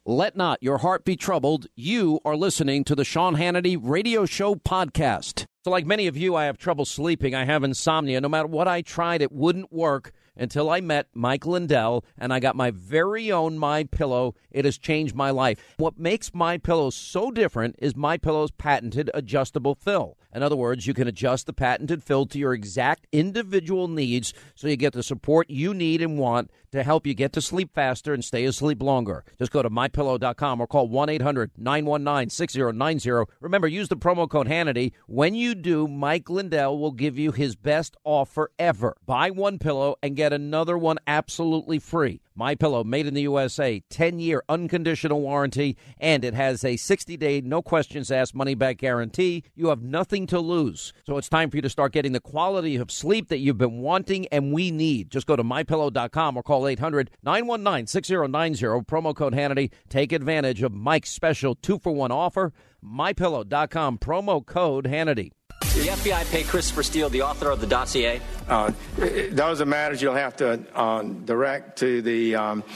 Let not your heart be troubled. You are listening to the Sean Hannity Radio Show podcast. So like many of you, I have trouble sleeping. I have insomnia. No matter what I tried, it wouldn't work until I met Mike Lindell, and I got my very own MyPillow. It has changed my life. What makes MyPillow so different is MyPillow's patented adjustable fill. In other words, you can adjust the patented fill to your exact individual needs so you get the support you need and want to help you get to sleep faster and stay asleep longer. Just go to MyPillow.com or call 1-800-919-6090. Remember, use the promo code Hannity. When you do, Mike Lindell will give you his best offer ever. Buy one pillow and get another one absolutely free. MyPillow, made in the USA, 10-year unconditional warranty, and it has a 60-day, no-questions-asked money-back guarantee. You have nothing to lose. So it's time for you to start getting the quality of sleep that you've been wanting and we need. Just go to MyPillow.com or call 800-919-6090, promo code Hannity. Take advantage of Mike's special 2-for-1 offer. MyPillow.com, promo code Hannity. Did the FBI pay Christopher Steele, the author of the dossier? Those are matters you'll have to direct to the,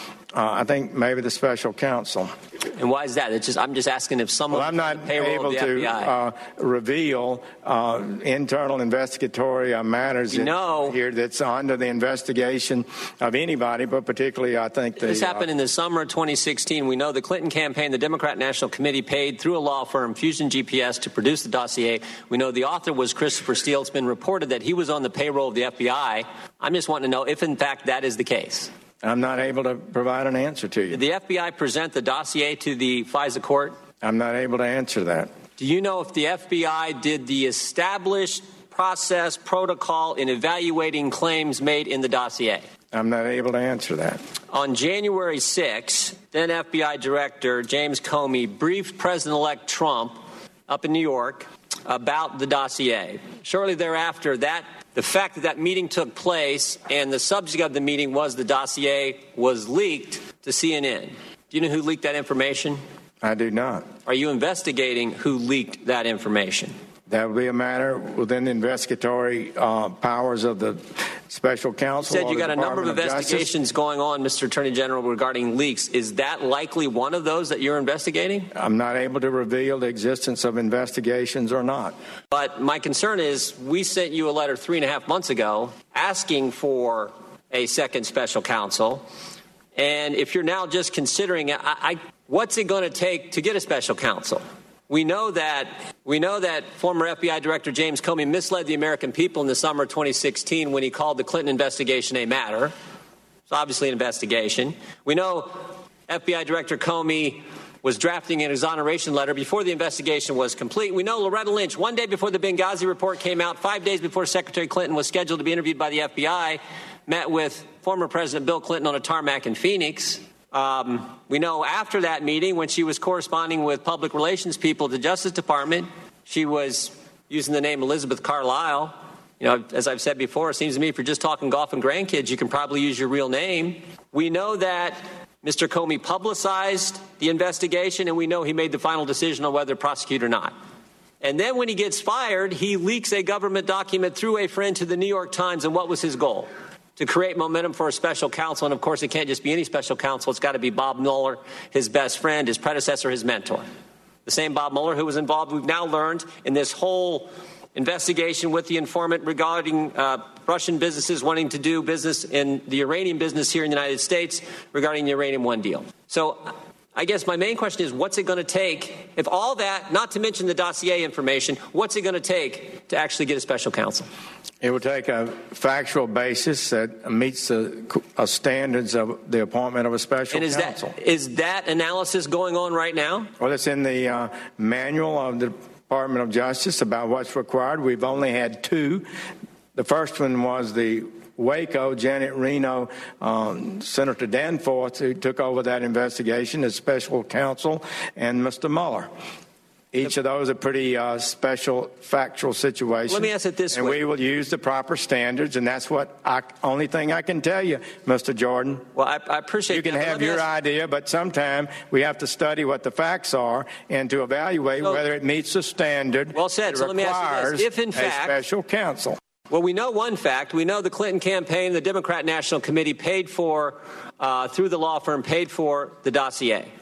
I think, maybe the special counsel. And why is that? I'm just asking if someone... Well, I'm not able to reveal internal investigatory matters here that's under the investigation of anybody, but particularly, I think... This happened in the summer of 2016. We know the Clinton campaign, the Democrat National Committee, paid through a law firm, Fusion GPS, to produce the dossier. We know the author was Christopher Steele. It's been reported that he was on the payroll of the FBI. I'm just wanting to know if, in fact, that is the case. I'm not able to provide an answer to you. Did the FBI present the dossier to the FISA court? I'm not able to answer that. Do you know if the FBI did the established process protocol in evaluating claims made in the dossier? I'm not able to answer that. On January 6, then FBI Director James Comey briefed President-elect Trump up in New York about the dossier. Shortly thereafter, the fact that meeting took place and the subject of the meeting was the dossier was leaked to CNN. Do you know who leaked that information? I do not. Are you investigating who leaked that information? That would be a matter within the investigatory powers of the special counsel. You said you got a number of investigations going on, Mr. Attorney General, regarding leaks. Is that likely one of those that you're investigating? I'm not able to reveal the existence of investigations or not. But my concern is we sent you a letter 3.5 months ago asking for a second special counsel. And if you're now just considering it, what's it going to take to get a special counsel? We know that former FBI Director James Comey misled the American people in the summer of 2016 when he called the Clinton investigation a matter. It's obviously an investigation. We know FBI Director Comey was drafting an exoneration letter before the investigation was complete. We know Loretta Lynch, one day before the Benghazi report came out, 5 days before Secretary Clinton was scheduled to be interviewed by the FBI, met with former President Bill Clinton on a tarmac in Phoenix. We know after that meeting, when she was corresponding with public relations people at the Justice Department, she was using the name Elizabeth Carlisle. You know, as I've said before, it seems to me if you're just talking golf and grandkids, you can probably use your real name. We know that Mr. Comey publicized the investigation, and we know he made the final decision on whether to prosecute or not. And then when he gets fired, he leaks a government document through a friend to the New York Times. And what was his goal? To create momentum for a special counsel. And, of course, it can't just be any special counsel. It's got to be Bob Mueller, his best friend, his predecessor, his mentor. The same Bob Mueller who was involved, we've now learned, in this whole investigation with the informant regarding Russian businesses wanting to do business in the uranium business here in the United States regarding the Uranium One deal. So I guess my main question is, what's it going to take, if all that, not to mention the dossier information, what's it going to take to actually get a special counsel? It will take a factual basis that meets the standards of the appointment of a special counsel. Is that analysis going on right now? Well, it's in the manual of the Department of Justice about what's required. We've only had 2. The first one was the Waco, Janet Reno, Senator Danforth, who took over that investigation as special counsel, and Mr. Mueller. Each of those are pretty special factual situations. Let me ask it this way. And we will use the proper standards, and that's what only thing I can tell you, Mr. Jordan. Well, I appreciate that. You can have your idea, but sometime we have to study what the facts are and to evaluate whether it meets the standard well said. that so let me ask you this. If in a fact, special counsel. Well, we know one fact. We know the Clinton campaign, the Democrat National Committee paid for, through the law firm, paid for the dossier.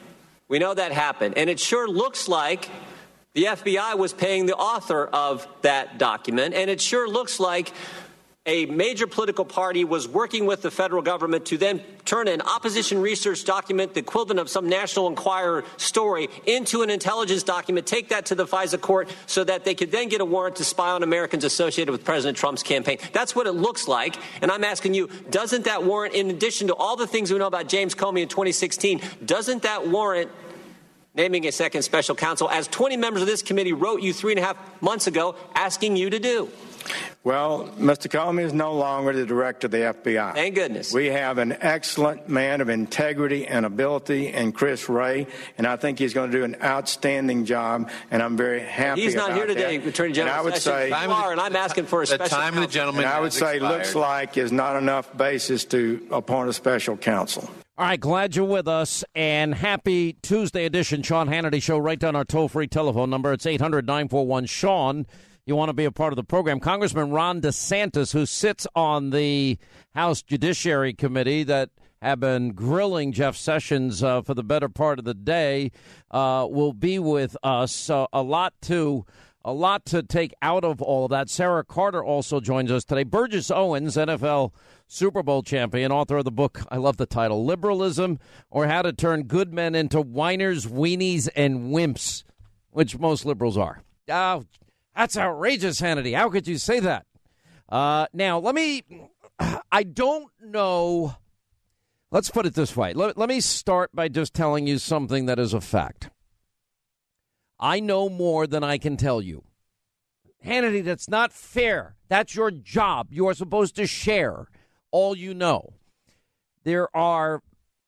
We know that happened. And it sure looks like the FBI was paying the author of that document. And it sure looks like a major political party was working with the federal government to then turn an opposition research document, the equivalent of some National Enquirer story, into an intelligence document, take that to the FISA court so that they could then get a warrant to spy on Americans associated with President Trump's campaign. That's what it looks like. And I'm asking you, doesn't that warrant, in addition to all the things we know about James Comey in 2016, doesn't that warrant naming a second special counsel, as 20 members of this committee wrote you 3.5 months ago asking you to do? Well, Mr. Comey is no longer the director of the FBI. Thank goodness. We have an excellent man of integrity and ability in Chris Wray, and I think he's going to do an outstanding job, and I'm very happy He's not about here today, that. Attorney General. And I would say, you are, and I'm asking for a special time counsel. of the gentleman and I would say expired. looks like is not enough basis to appoint a special counsel. All right, glad you're with us, and happy Tuesday edition Sean Hannity Show. Write down our toll-free telephone number. It's 800-941-SEAN. You want to be a part of the program. Congressman Ron DeSantis, who sits on the House Judiciary Committee that have been grilling Jeff Sessions for the better part of the day, will be with us. A lot to take out of all of that. Sarah Carter also joins us today. Burgess Owens, NFL Super Bowl champion, author of the book, I love the title, Liberalism or How to Turn Good Men into Whiners, Weenies, and Wimps, which most liberals are. That's outrageous, Hannity. How could you say that? Now, I don't know. Let's put it this way. Let me start by just telling you something that is a fact. I know more than I can tell you. Hannity, that's not fair. That's your job. You are supposed to share all you know. There are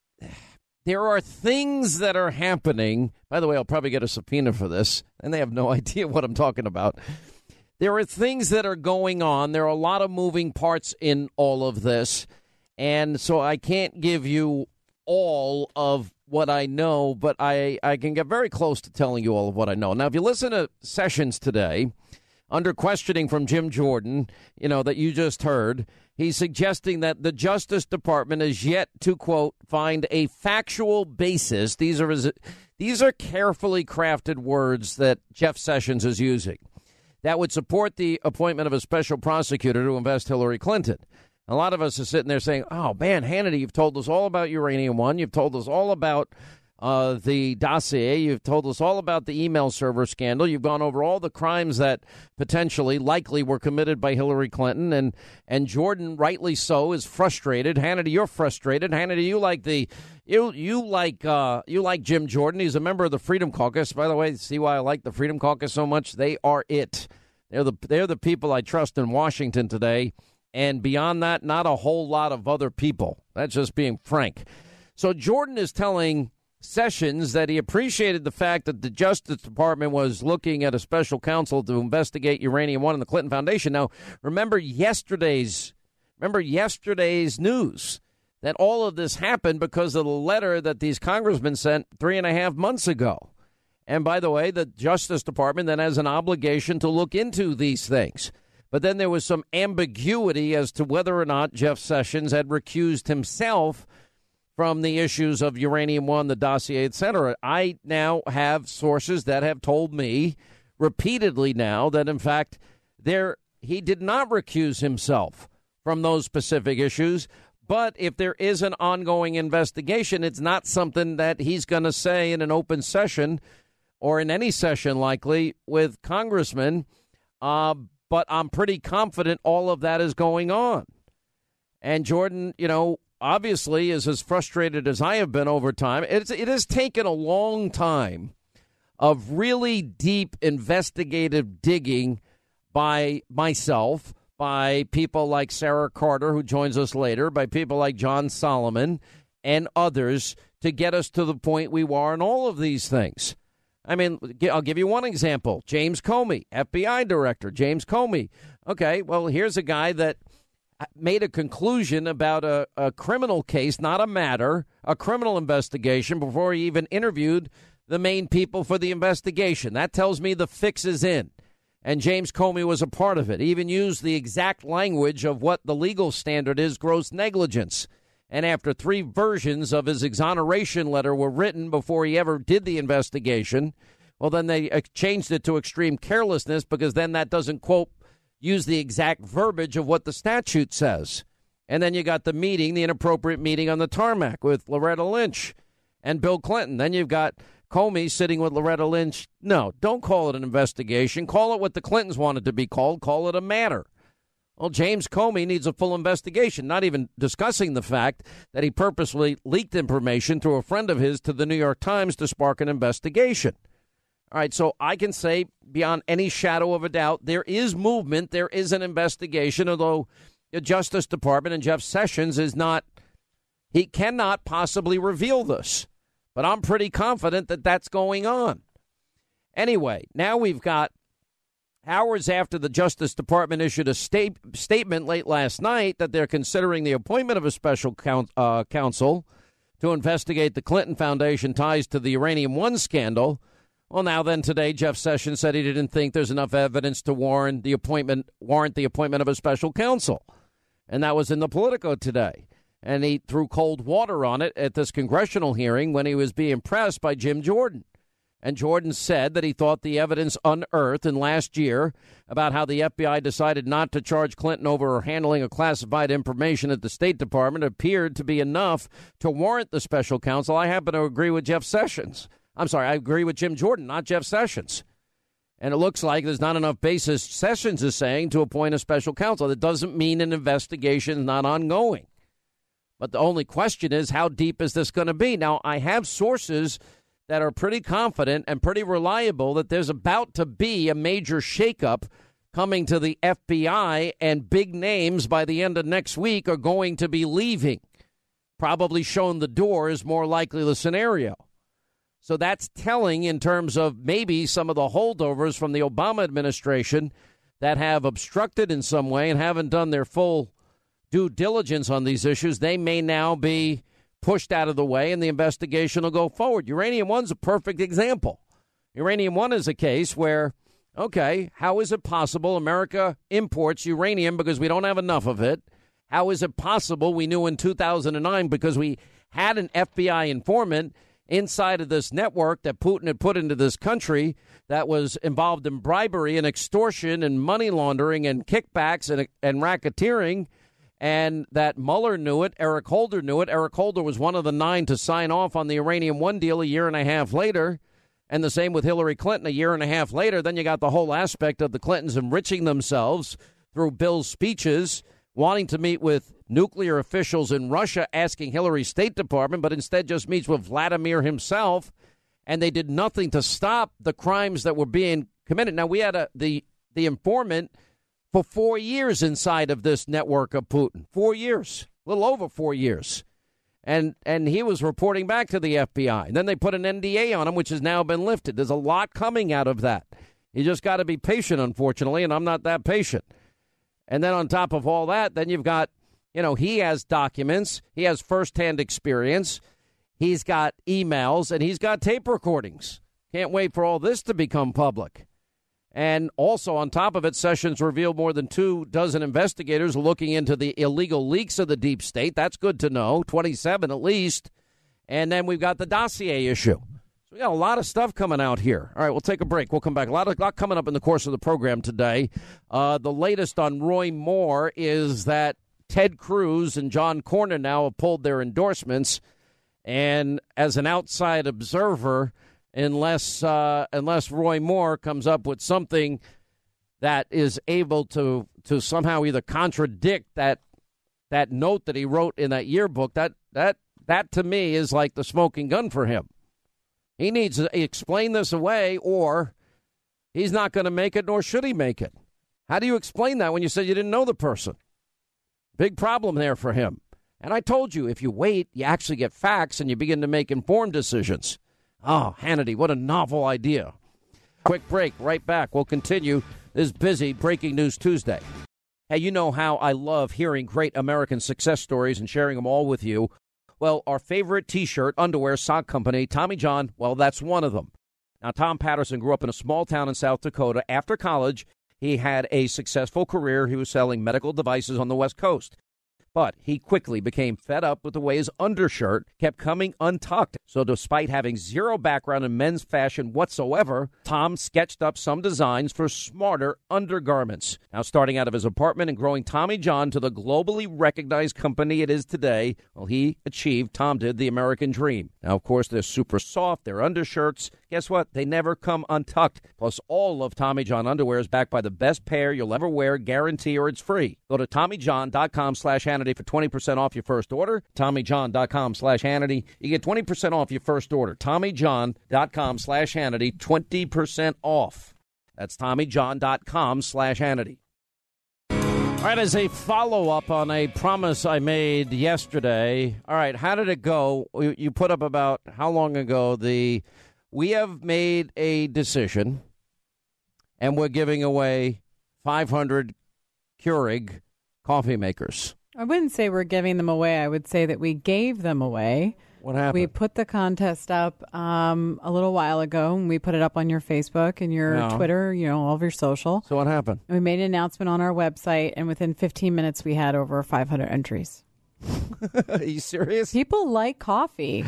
things that are happening. By the way, I'll probably get a subpoena for this, and they have no idea what I'm talking about. There are things that are going on. There are a lot of moving parts in all of this, and so I can't give you all of what I know, but I can get very close to telling you all of what I know. Now, if you listen to Sessions today, under questioning from Jim Jordan, that you just heard, he's suggesting that the Justice Department is yet to, quote, find a factual basis. These are carefully crafted words that Jeff Sessions is using that would support the appointment of a special prosecutor to invest Hillary Clinton. A lot of us are sitting there saying, oh, man, Hannity, you've told us all about Uranium One. You've told us all about the dossier. You've told us all about the email server scandal. You've gone over all the crimes that potentially, likely were committed by Hillary Clinton. And Jordan, rightly so, is frustrated. Hannity, you're frustrated. Hannity, you like Jim Jordan. He's a member of the Freedom Caucus. By the way, see why I like the Freedom Caucus so much? They are it. They're the people I trust in Washington today. And beyond that, not a whole lot of other people. That's just being frank. So Jordan is telling Sessions that he appreciated the fact that the Justice Department was looking at a special counsel to investigate Uranium One and the Clinton Foundation. Now, remember yesterday's news that all of this happened because of the letter that these congressmen sent 3.5 months ago. And by the way, the Justice Department then has an obligation to look into these things. But then there was some ambiguity as to whether or not Jeff Sessions had recused himself from the issues of Uranium One, the dossier, et cetera. I now have sources that have told me repeatedly now that, in fact, he did not recuse himself from those specific issues. But if there is an ongoing investigation, it's not something that he's going to say in an open session or in any session likely with congressmen. But I'm pretty confident all of that is going on. And Jordan, obviously is as frustrated as I have been over time. It has taken a long time of really deep investigative digging by myself, by people like Sarah Carter, who joins us later, by people like John Solomon and others to get us to the point we are in all of these things. I mean, I'll give you one example. James Comey, FBI director, James Comey. Okay, well, here's a guy that made a conclusion about a criminal case, not a matter, a criminal investigation before he even interviewed the main people for the investigation. That tells me the fix is in. And James Comey was a part of it. He even used the exact language of what the legal standard is, gross negligence. And after 3 versions of his exoneration letter were written before he ever did the investigation, well, then they changed it to extreme carelessness because then that doesn't, quote, use the exact verbiage of what the statute says. And then you got the meeting, the inappropriate meeting on the tarmac with Loretta Lynch and Bill Clinton. Then you've got Comey sitting with Loretta Lynch. No, don't call it an investigation. Call it what the Clintons wanted to be called. Call it a matter. Well, James Comey needs a full investigation, not even discussing the fact that he purposely leaked information through a friend of his to the New York Times to spark an investigation. All right, so I can say beyond any shadow of a doubt, there is movement, there is an investigation, although the Justice Department and Jeff Sessions he cannot possibly reveal this. But I'm pretty confident that that's going on. Anyway, now we've got hours after the Justice Department issued a statement late last night that they're considering the appointment of a special counsel to investigate the Clinton Foundation ties to the Uranium One scandal. Well, now then today, Jeff Sessions said he didn't think there's enough evidence to warrant the appointment of a special counsel. And that was in the Politico today. And he threw cold water on it at this congressional hearing when he was being pressed by Jim Jordan. And Jordan said that he thought the evidence unearthed in last year about how the FBI decided not to charge Clinton over handling of classified information at the State Department appeared to be enough to warrant the special counsel. I happen to agree with Jeff Sessions. I'm sorry, I agree with Jim Jordan, not Jeff Sessions. And it looks like there's not enough basis, Sessions is saying, to appoint a special counsel. That doesn't mean an investigation is not ongoing. But the only question is, how deep is this going to be? Now, I have sources that are pretty confident and pretty reliable that there's about to be a major shakeup coming to the FBI, and big names by the end of next week are going to be leaving. Probably shown the door is more likely the scenario. So that's telling in terms of maybe some of the holdovers from the Obama administration that have obstructed in some way and haven't done their full due diligence on these issues. They may now be pushed out of the way and the investigation will go forward. Uranium One's a perfect example. Uranium One is a case where, okay, how is it possible America imports uranium because we don't have enough of it? How is it possible we knew in 2009 because we had an FBI informant inside of this network that Putin had put into this country that was involved in bribery and extortion and money laundering and kickbacks and racketeering, and that Mueller knew it, Eric Holder knew it. Eric Holder was one of the 9 to sign off on the Uranium One deal a year and a half later, and the same with Hillary Clinton a year and a half later. Then you got the whole aspect of the Clintons enriching themselves through Bill's speeches, wanting to meet with nuclear officials in Russia, asking Hillary's State Department, but instead just meets with Vladimir himself, and they did nothing to stop the crimes that were being committed. Now, we had the informant for 4 years inside of this network of Putin. 4 years, a little over 4 years. And he was reporting back to the FBI. And then they put an NDA on him, which has now been lifted. There's a lot coming out of that. You just got to be patient, unfortunately, and I'm not that patient. And then on top of all that, then you've got, he has documents, he has firsthand experience, he's got emails, and he's got tape recordings. Can't wait for all this to become public. And also on top of it, Sessions revealed more than 24 investigators looking into the illegal leaks of the deep state. That's good to know, 27 at least. And then we've got the dossier issue. So we got a lot of stuff coming out here. All right, we'll take a break. We'll come back. A lot coming up in the course of the program today. The latest on Roy Moore is that Ted Cruz and John Cornyn now have pulled their endorsements. And as an outside observer, unless Roy Moore comes up with something that is able to somehow either contradict that note that he wrote in that yearbook, that to me is like the smoking gun for him. He needs to explain this away, or he's not going to make it, nor should he make it. How do you explain that when you said you didn't know the person? Big problem there for him. And I told you, if you wait, you actually get facts and you begin to make informed decisions. Oh, Hannity, what a novel idea. Quick break, right back. We'll continue this busy Breaking News Tuesday. Hey, you know how I love hearing great American success stories and sharing them all with you. Well, our favorite T-shirt, underwear, sock company, Tommy John, well, that's one of them. Now, Tom Patterson grew up in a small town in South Dakota. After college, he had a successful career. He was selling medical devices on the West Coast. But he quickly became fed up with the way his undershirt kept coming untucked. So despite having zero background in men's fashion whatsoever, Tom sketched up some designs for smarter undergarments. Now, starting out of his apartment and growing Tommy John to the globally recognized company it is today, well, Tom did the American dream. Now, of course, they're super soft. They're undershirts. Guess what? They never come untucked. Plus, all of Tommy John underwear is backed by the best pair you'll ever wear, guarantee, or it's free. Go to TommyJohn.com/Hannity for 20% off your first order. TommyJohn.com/Hannity. You get 20% off your first order. TommyJohn.com/Hannity, 20% off. That's TommyJohn.com/Hannity. All right, as a follow-up on a promise I made yesterday, all right, how did it go? You put up about how long ago we have made a decision, and we're giving away 500 Keurig coffee makers. I wouldn't say we're giving them away. I would say that we gave them away. What happened? We put the contest up a little while ago, and we put it up on your Facebook and your Twitter, all of your social. So what happened? And we made an announcement on our website, and within 15 minutes, we had over 500 entries. Are you serious? People like coffee.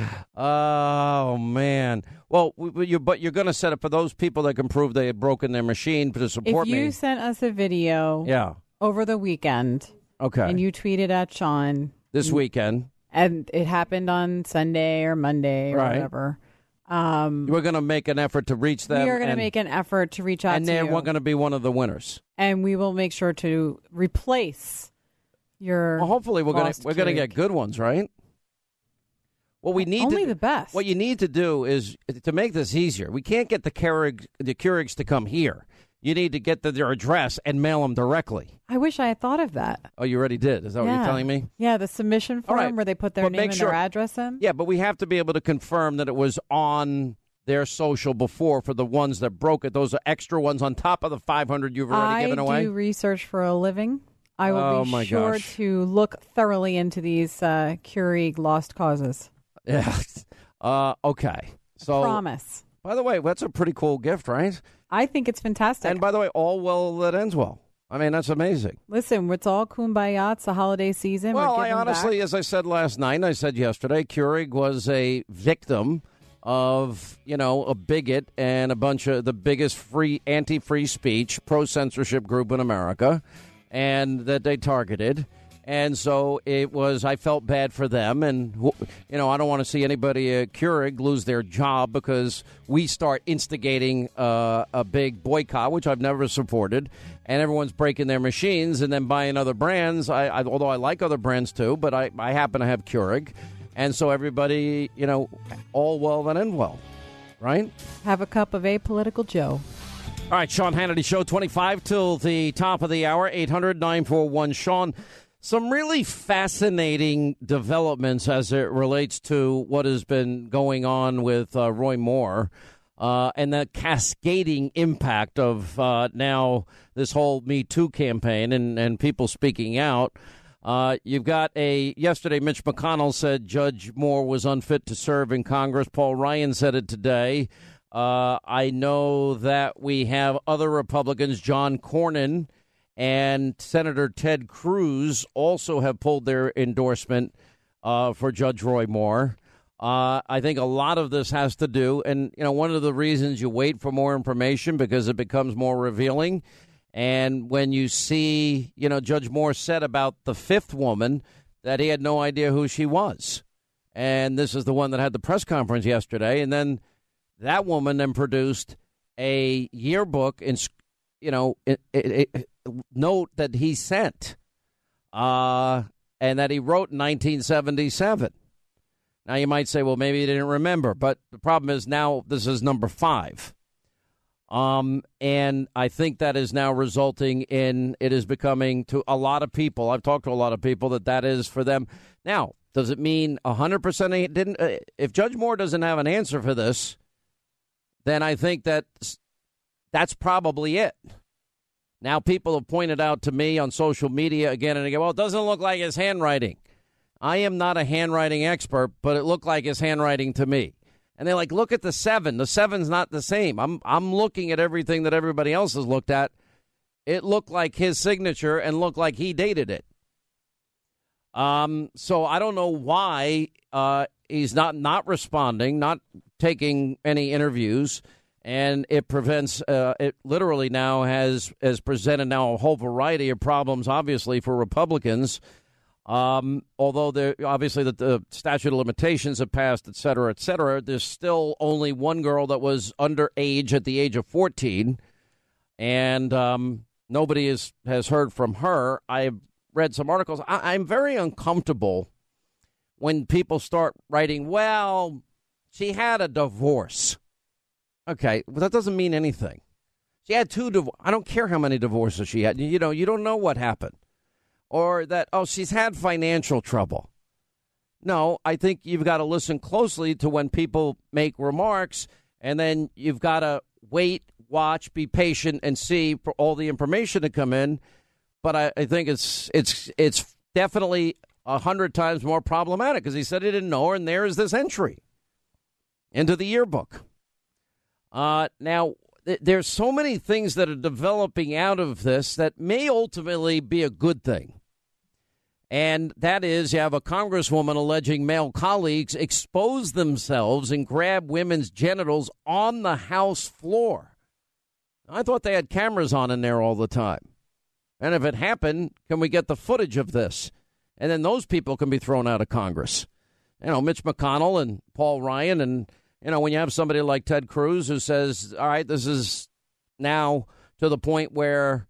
Oh, man. Well, but you're going to set it for those people that can prove they had broken their machine to support me. If you sent us a video over the weekend, and you tweeted at Sean. This weekend. And it happened on Sunday or Monday or whatever. We're going to make an effort to reach them. We are going to make an effort to reach out to you. And then we're going to be one of the winners. And we will make sure to replace your hopefully we're going to get good ones, right? Well, we need only the best. What you need to do is to make this easier. We can't get the Keurigs to come here. You need to get their address and mail them directly. I wish I had thought of that. Oh, you already did? Is that what you're telling me? Yeah, the submission form where they put their name and their address in. Yeah, but we have to be able to confirm that it was on their social before for the ones that broke it. Those are extra ones on top of the 500 you've already given away. I do research for a living. I will be sure to look thoroughly into these Keurig lost causes. Yeah. Okay. So promise. By the way, that's a pretty cool gift, right? I think it's fantastic. And by the way, all well that ends well. I mean, that's amazing. Listen, it's all kumbaya. It's the holiday season. Well, I honestly, as I said last night, and I said yesterday, Keurig was a victim of, a bigot and a bunch of the biggest anti-free speech, pro-censorship group in America, and that they targeted. And so I felt bad for them. And, I don't want to see anybody at Keurig lose their job because we start instigating a big boycott, which I've never supported. And everyone's breaking their machines and then buying other brands. Although I like other brands, too, but I happen to have Keurig. And so everybody, all well that end well, right? Have a cup of Apolitical Joe. All right, Sean Hannity Show, 25 till the top of the hour, 800-941-SEAN. Some really fascinating developments as it relates to what has been going on with Roy Moore and the cascading impact of now this whole Me Too campaign and people speaking out. You've got yesterday Mitch McConnell said Judge Moore was unfit to serve in Congress. Paul Ryan said it today. I know that we have other Republicans, John Cornyn and Senator Ted Cruz, also have pulled their endorsement for Judge Roy Moore. I think a lot of this has to do, and one of the reasons you wait for more information because it becomes more revealing. And when you see, Judge Moore said about the fifth woman that he had no idea who she was. And this is the one that had the press conference yesterday. And then that woman then produced a yearbook and, note that he sent and that he wrote in 1977. Now, you might say, well, maybe he didn't remember. But the problem is now this is number 5. And I think that is now resulting in it is becoming to a lot of people. I've talked to a lot of people that is for them. Now, does it mean 100% he didn't? If Judge Moore doesn't have an answer for this, then I think that's probably it. Now, people have pointed out to me on social media again and again, well, it doesn't look like his handwriting. I am not a handwriting expert, but it looked like his handwriting to me. And they're like, look at the 7. The 7's not the same. I'm looking at everything that everybody else has looked at. It looked like his signature and looked like he dated it. So I don't know why he's not responding, not taking any interviews, and it prevents it literally now has presented now a whole variety of problems, obviously, for Republicans. Although obviously that the statute of limitations have passed, et cetera, there's still only one girl that was underage at the age of 14, and nobody has heard from her. I've read some articles. I'm very uncomfortable when people start writing, well, she had a divorce. Okay, well, that doesn't mean anything. She had 2 divorces. I don't care how many divorces she had. You don't know what happened. Or that, she's had financial trouble. No, I think you've got to listen closely to when people make remarks, and then you've got to wait, watch, be patient, and see for all the information to come in. But I think it's definitely 100 times more problematic because he said he didn't know her, and there is this entry into the yearbook. Now, there's so many things that are developing out of this that may ultimately be a good thing. And that is, you have a congresswoman alleging male colleagues expose themselves and grab women's genitals on the House floor. I thought they had cameras on in there all the time. And if it happened, can we get the footage of this? And then those people can be thrown out of Congress. Mitch McConnell and Paul Ryan. And, when you have somebody like Ted Cruz who says, all right, this is now to the point where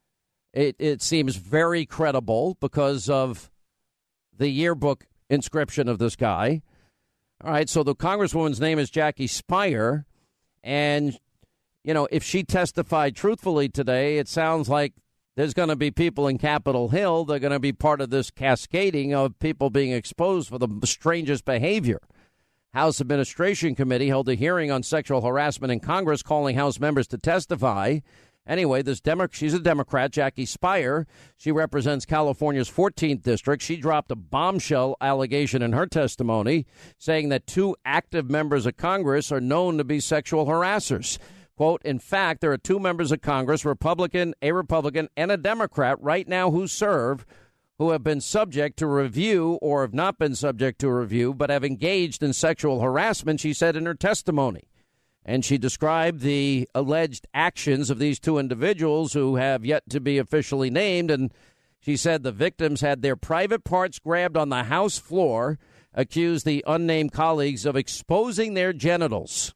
it seems very credible because of the yearbook inscription of this guy. All right, so the congresswoman's name is Jackie Speier. And, if she testified truthfully today, it sounds like there's going to be people in Capitol Hill. They're going to be part of this cascading of people being exposed for the strangest behavior. House Administration Committee held a hearing on sexual harassment in Congress, calling House members to testify. Anyway, she's a Democrat, Jackie Speier. She represents California's 14th district. She dropped a bombshell allegation in her testimony, saying that 2 active members of Congress are known to be sexual harassers. Quote, in fact, there are 2 members of Congress, a Republican, and a Democrat right now who serve, who have been subject to review or have not been subject to a review, but have engaged in sexual harassment, she said in her testimony. And she described the alleged actions of these 2 individuals who have yet to be officially named. And she said the victims had their private parts grabbed on the House floor, accused the unnamed colleagues of exposing their genitals.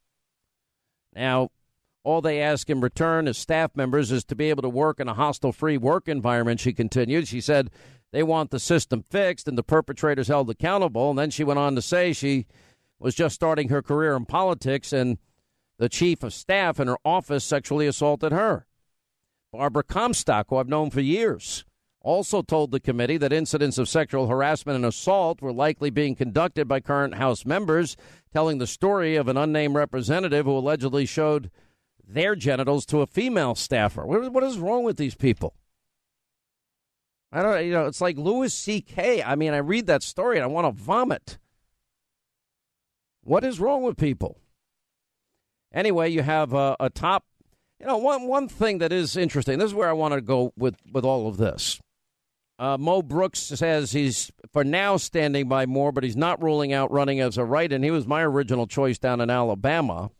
Now, all they ask in return as staff members is to be able to work in a hostile-free work environment, she continued. She said they want the system fixed and the perpetrators held accountable. And then she went on to say she was just starting her career in politics and the chief of staff in her office sexually assaulted her. Barbara Comstock, who I've known for years, also told the committee that incidents of sexual harassment and assault were likely being conducted by current House members, telling the story of an unnamed representative who allegedly showed their genitals to a female staffer. What is wrong with these people? I don't, it's like Louis C.K. I mean, I read that story and I want to vomit. What is wrong with people? Anyway, you have a top, one thing that is interesting. This is where I want to go with all of this. Mo Brooks says he's, for now, standing by Moore, but he's not ruling out running as a write-in. He was my original choice down in Alabama.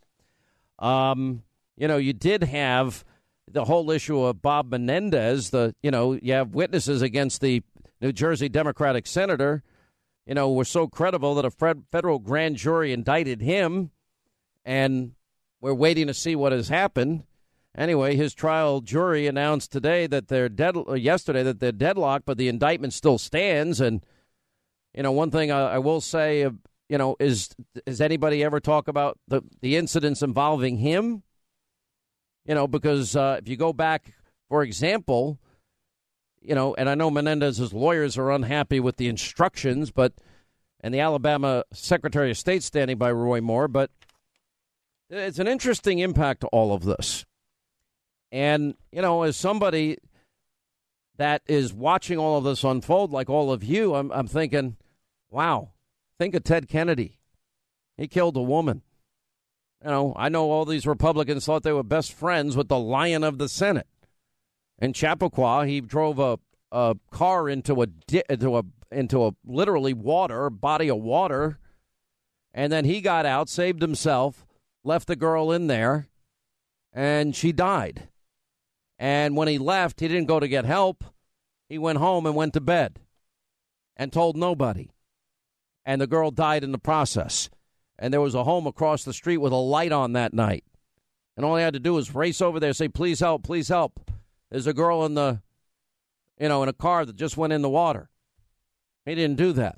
You did have the whole issue of Bob Menendez. You have witnesses against the New Jersey Democratic senator, were so credible that a federal grand jury indicted him, and we're waiting to see what has happened. Anyway, his trial jury announced today that yesterday that they're deadlocked, but the indictment still stands. And, one thing I will say, does anybody ever talk about the incidents involving him? Because if you go back, for example, and I know Menendez's lawyers are unhappy with the instructions, and the Alabama Secretary of State standing by Roy Moore, but it's an interesting impact to all of this. And, as somebody that is watching all of this unfold, like all of you, I'm thinking, wow, think of Ted Kennedy. He killed a woman. I know all these Republicans thought they were best friends with the Lion of the Senate. In Chappaqua, he drove a car into into a literally body of water. And then he got out, saved himself, left the girl in there, and she died. And when he left, he didn't go to get help. He went home and went to bed and told nobody. And the girl died in the process. And there was a home across the street with a light on that night. And all he had to do was race over there and say, please help, please help. There's a girl in in a car that just went in the water. He didn't do that.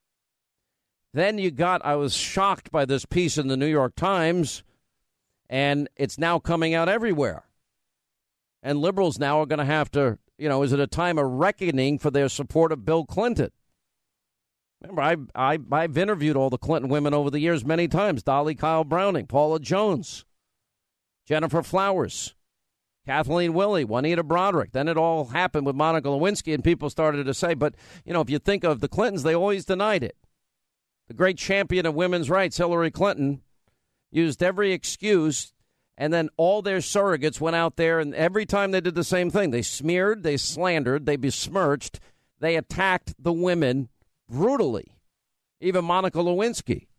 Then I was shocked by this piece in the New York Times, and it's now coming out everywhere. And liberals now are going to have to, is it a time of reckoning for their support of Bill Clinton? Remember, I've interviewed all the Clinton women over the years many times. Dolly Kyle Browning, Paula Jones, Jennifer Flowers, Kathleen Willey, Juanita Broaddrick. Then it all happened with Monica Lewinsky, and people started to say, but, if you think of the Clintons, they always denied it. The great champion of women's rights, Hillary Clinton, used every excuse, and then all their surrogates went out there, and every time they did the same thing. They smeared, they slandered, they besmirched, they attacked the women brutally, even Monica Lewinsky.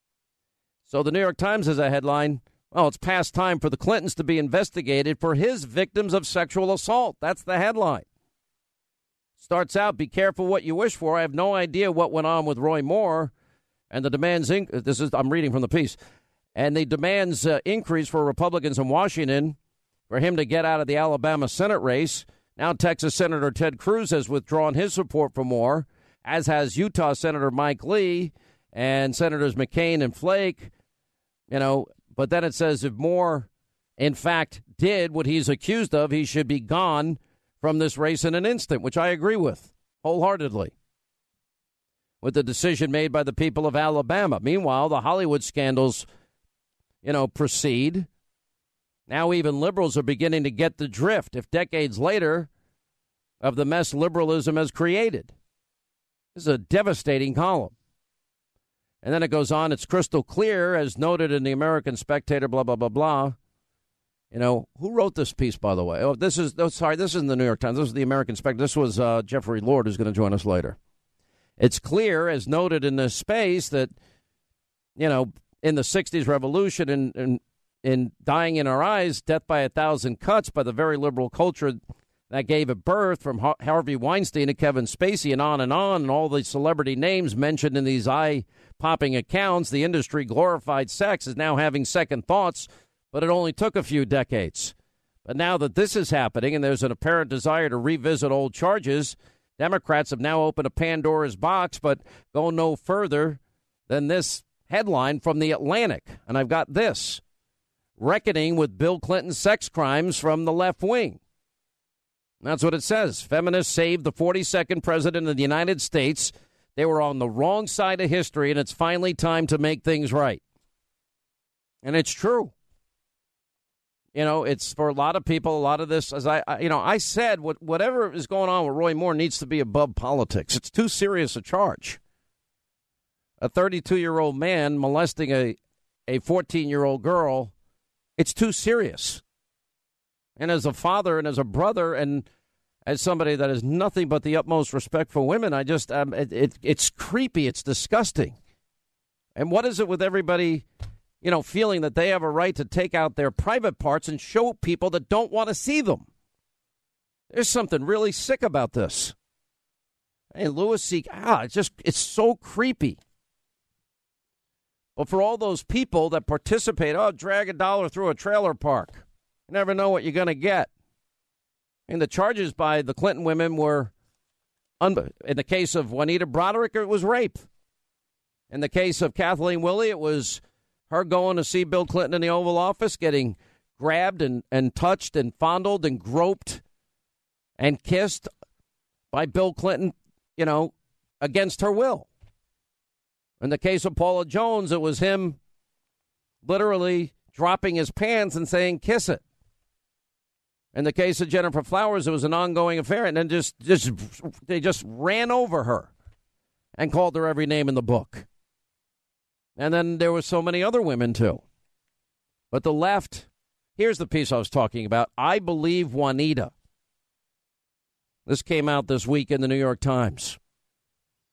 So the New York Times has a headline, well, it's past time for the Clintons to be investigated for his victims of sexual assault. That's the headline. Starts out, be careful what you wish for. I have no idea what went on with Roy Moore. And the demands, I'm reading from the piece, and the demands increase for Republicans in Washington for him to get out of the Alabama Senate race. Now Texas Senator Ted Cruz has withdrawn his support for Moore, as has Utah Senator Mike Lee and Senators McCain and Flake. But then it says if Moore, in fact, did what he's accused of, he should be gone from this race in an instant, which I agree with wholeheartedly. With the decision made by the people of Alabama. Meanwhile, the Hollywood scandals, proceed. Now even liberals are beginning to get the drift, if decades later, of the mess liberalism has created. This is a devastating column. And then it goes on, it's crystal clear, as noted in the American Spectator, blah, blah, blah, blah. Who wrote this piece, by the way? This isn't the New York Times. This is the American Spectator. This was Jeffrey Lord, who's going to join us later. It's clear, as noted in this space, that, in the 60s revolution and in Dying in Our Eyes, Death by a Thousand Cuts, by the very liberal culture that gave it birth, from Harvey Weinstein to Kevin Spacey and all the celebrity names mentioned in these eye-popping accounts, the industry glorified sex is now having second thoughts, but it only took a few decades. But now that this is happening and there's an apparent desire to revisit old charges, Democrats have now opened a Pandora's box, but go no further than this headline from The Atlantic. And I've got this: reckoning with Bill Clinton's sex crimes from the left wing. That's what it says. Feminists saved the 42nd president of the United States. They were on the wrong side of history, and it's finally time to make things right. And it's true. It's for a lot of people, a lot of this, as I said, whatever is going on with Roy Moore needs to be above politics. It's too serious a charge. A 32-year-old man molesting a 14-year-old girl, it's too serious. And as a father and as a brother and as somebody that has nothing but the utmost respect for women, I just, it's creepy. It's disgusting. And what is it with everybody, feeling that they have a right to take out their private parts and show people that don't want to see them? There's something really sick about this. Hey, Louis C.K., it's so creepy. But for all those people that participate, drag a dollar through a trailer park. You never know what you're going to get. And the charges by the Clinton women were, in the case of Juanita Broaddrick, it was rape. In the case of Kathleen Willey, it was her going to see Bill Clinton in the Oval Office, getting grabbed and touched and fondled and groped and kissed by Bill Clinton, against her will. In the case of Paula Jones, it was him literally dropping his pants and saying, kiss it. In the case of Jennifer Flowers, it was an ongoing affair, and then they just ran over her and called her every name in the book. And then there were so many other women, too. But the left, here's the piece I was talking about. I believe Juanita. This came out this week in the New York Times.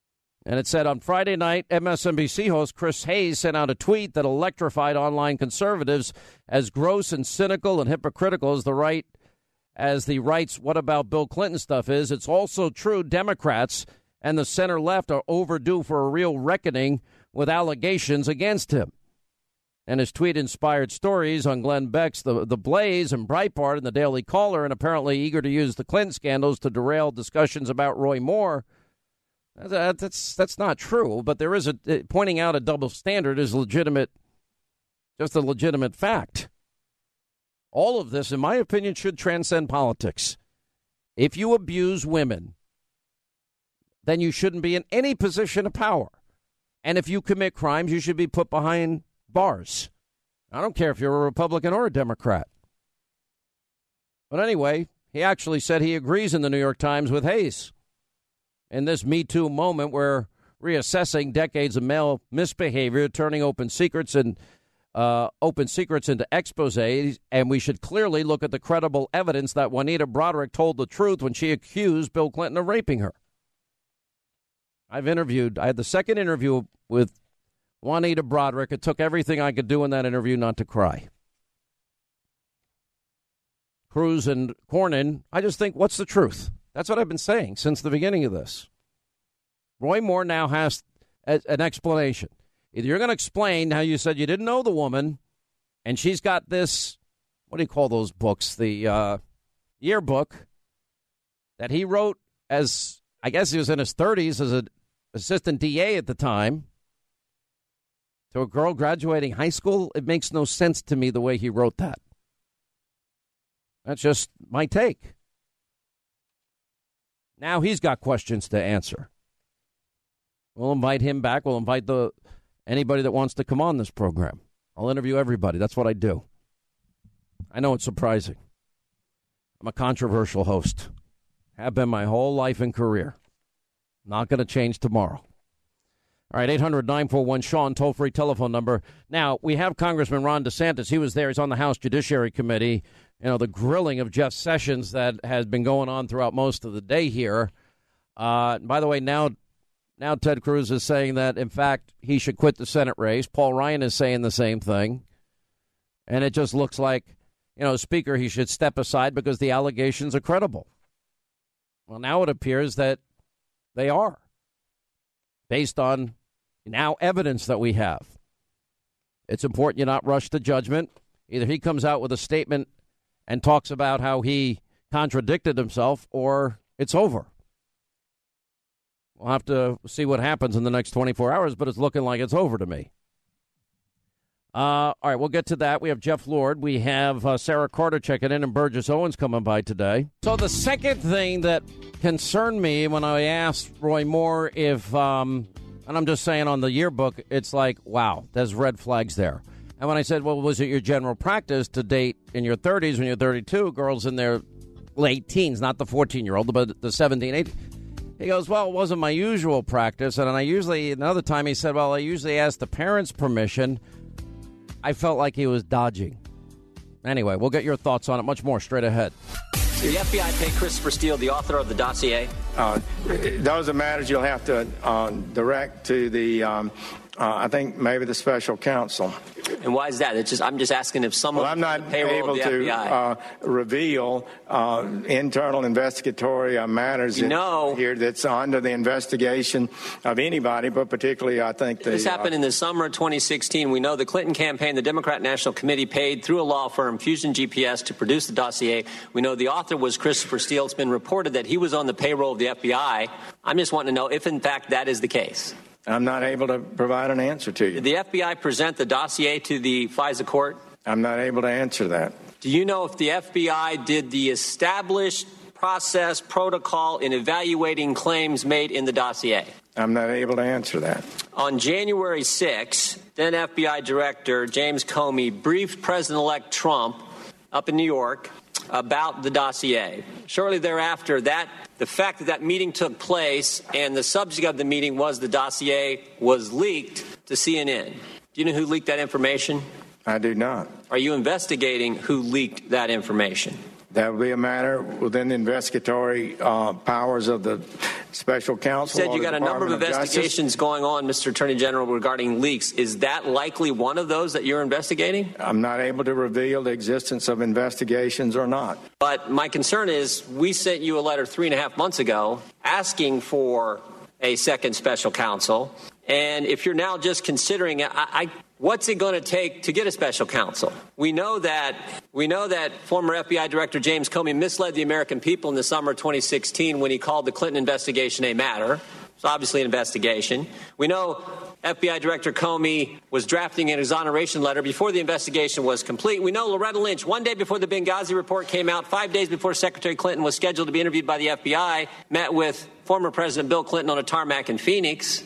And it said on Friday night, MSNBC host Chris Hayes sent out a tweet that electrified online conservatives as gross and cynical and hypocritical as the right's "what about Bill Clinton" stuff is. It's also true Democrats and the center left are overdue for a real reckoning with allegations against him. And his tweet inspired stories on Glenn Beck's The Blaze and Breitbart and the Daily Caller, and apparently eager to use the Clinton scandals to derail discussions about Roy Moore. That's not true, but there is pointing out a double standard is legitimate, just a legitimate fact. All of this, in my opinion, should transcend politics. If you abuse women, then you shouldn't be in any position of power. And if you commit crimes, you should be put behind bars. I don't care if you're a Republican or a Democrat. But anyway, he actually said he agrees in the New York Times with Hayes. In this Me Too moment, we're reassessing decades of male misbehavior, turning open secrets into exposés, and we should clearly look at the credible evidence that Juanita Broaddrick told the truth when she accused Bill Clinton of raping her. I had the second interview with Juanita Broaddrick. It took everything I could do in that interview not to cry. Cruz and Cornyn, I just think, what's the truth? That's what I've been saying since the beginning of this. Roy Moore now has an explanation. Either you're going to explain how you said you didn't know the woman, and she's got this, what do you call those books, the yearbook that he wrote as, I guess he was in his 30s as an assistant DA at the time, to a girl graduating high school. It makes no sense to me the way he wrote that. That's just my take. Now he's got questions to answer. We'll invite him back. We'll invite anybody that wants to come on this program. I'll interview everybody. That's what I do. I know it's surprising. I'm a controversial host. Have been my whole life and career. Not going to change tomorrow. All right, 800-941-SEAN, toll-free telephone number. Now, we have Congressman Ron DeSantis. He was there. He's on the House Judiciary Committee. You know, the grilling of Jeff Sessions that has been going on throughout most of the day here. By the way, now Ted Cruz is saying that, in fact, he should quit the Senate race. Paul Ryan is saying the same thing. And it just looks like, Speaker, he should step aside because the allegations are credible. Well, now it appears that they are, based on now evidence that we have. It's important you not rush to judgment. Either he comes out with a statement and talks about how he contradicted himself, or it's over. We'll have to see what happens in the next 24 hours, but it's looking like it's over to me. All right, we'll get to that. We have Jeff Lord. We have Sarah Carter checking in, and Burgess Owens coming by today. So the second thing that concerned me when I asked Roy Moore if, and I'm just saying on the yearbook, it's like, wow, there's red flags there. And when I said, well, was it your general practice to date in your 30s when you're 32, girls in their late teens, not the 14-year-old, but the 17, 18? He goes, well, it wasn't my usual practice. And another time he said, well, I usually ask the parents' permission. I felt like he was dodging. Anyway, we'll get your thoughts on it. Much more straight ahead. Did the FBI pay Christopher Steele, the author of the dossier? Those are matters you'll have to direct to the, I think, maybe the special counsel. And why is that? I'm just asking if someone. Well, I'm not able to reveal internal investigatory matters here that's under the investigation of anybody, but particularly, I think this happened in the summer of 2016. We know the Clinton campaign, the Democrat National Committee, paid through a law firm, Fusion GPS, to produce the dossier. We know the author was Christopher Steele. It's been reported that he was on the payroll of the FBI. I'm just wanting to know if, in fact, that is the case. I'm not able to provide an answer to you. Did the FBI present the dossier to the FISA court? I'm not able to answer that. Do you know if the FBI did the established process protocol in evaluating claims made in the dossier? I'm not able to answer that. On January 6, then FBI Director James Comey briefed President-elect Trump up in New York about the dossier. Shortly thereafter, the fact that meeting took place and the subject of the meeting was the dossier was leaked to CNN. Do you know who leaked that information? I do not. Are you investigating who leaked that information? That would be a matter within the investigatory powers of the special counsel. You said you got a number of investigations going on, Mr. Attorney General, regarding leaks. Is that likely one of those that you're investigating? I'm not able to reveal the existence of investigations or not. But my concern is we sent you a letter 3.5 months ago asking for a second special counsel. And if you're now just considering it, what's it going to take to get a special counsel? We know that former FBI Director James Comey misled the American people in the summer of 2016 when he called the Clinton investigation a matter. It's obviously an investigation. We know FBI Director Comey was drafting an exoneration letter before the investigation was complete. We know Loretta Lynch, one day before the Benghazi report came out, 5 days before Secretary Clinton was scheduled to be interviewed by the FBI, met with former President Bill Clinton on a tarmac in Phoenix.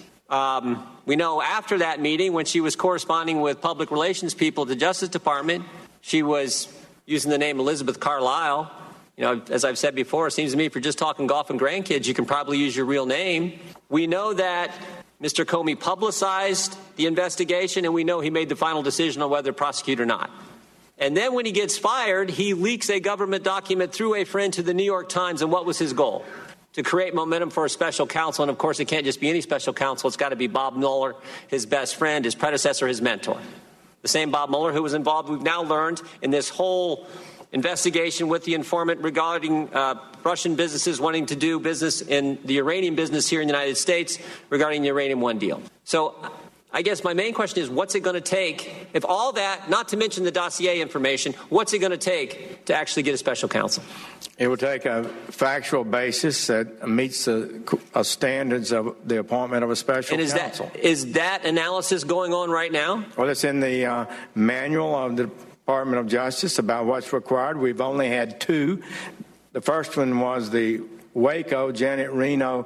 We know after that meeting, when she was corresponding with public relations people at the Justice Department, she was using the name Elizabeth Carlisle. You know, as I've said before, it seems to me if you're just talking golf and grandkids, you can probably use your real name. We know that Mr. Comey publicized the investigation, and we know he made the final decision on whether to prosecute or not. And then when he gets fired, he leaks a government document through a friend to the New York Times. And what was his goal? To create momentum for a special counsel. And, of course, it can't just be any special counsel. It's got to be Bob Mueller, his best friend, his predecessor, his mentor. The same Bob Mueller who was involved, we've now learned, in this whole investigation with the informant regarding Russian businesses wanting to do business in the uranium business here in the United States regarding the Uranium One deal. So I guess my main question is, what's it going to take, if all that, not to mention the dossier information, what's it going to take to actually get a special counsel? It will take a factual basis that meets the standards of the appointment of a special counsel. Is that analysis going on right now? Well, it's in the manual of the Department of Justice about what's required. We've only had two. The first one was the Waco, Janet Reno,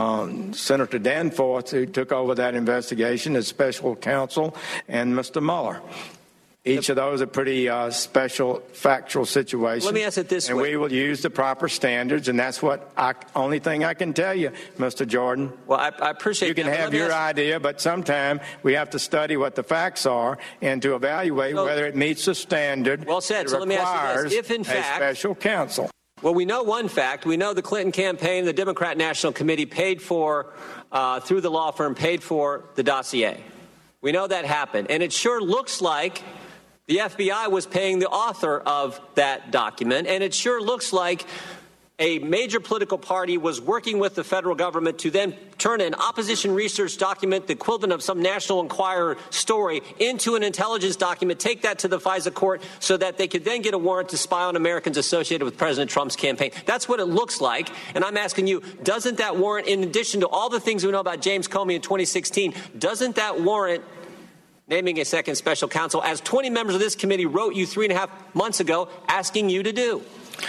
Senator Danforth, who took over that investigation as special counsel, and Mr. Mueller. Each of those are pretty special factual situations. Let me ask it this way. And we will use the proper standards, and that's only thing I can tell you, Mr. Jordan. Well, I appreciate that. You can have your idea, but sometime we have to study what the facts are and to evaluate whether it meets the standard. Well said. So let me ask you this. If in fact, a special counsel. Well, we know one fact. We know the Clinton campaign, the Democrat National Committee paid for, through the law firm, paid for the dossier. We know that happened. And it sure looks like the FBI was paying the author of that document, and it sure looks like a major political party was working with the federal government to then turn an opposition research document, the equivalent of some National Enquirer story, into an intelligence document, take that to the FISA court so that they could then get a warrant to spy on Americans associated with President Trump's campaign. That's what it looks like. And I'm asking you, doesn't that warrant, in addition to all the things we know about James Comey in 2016, doesn't that warrant naming a second special counsel, as 20 members of this committee wrote you 3.5 months ago asking you to do?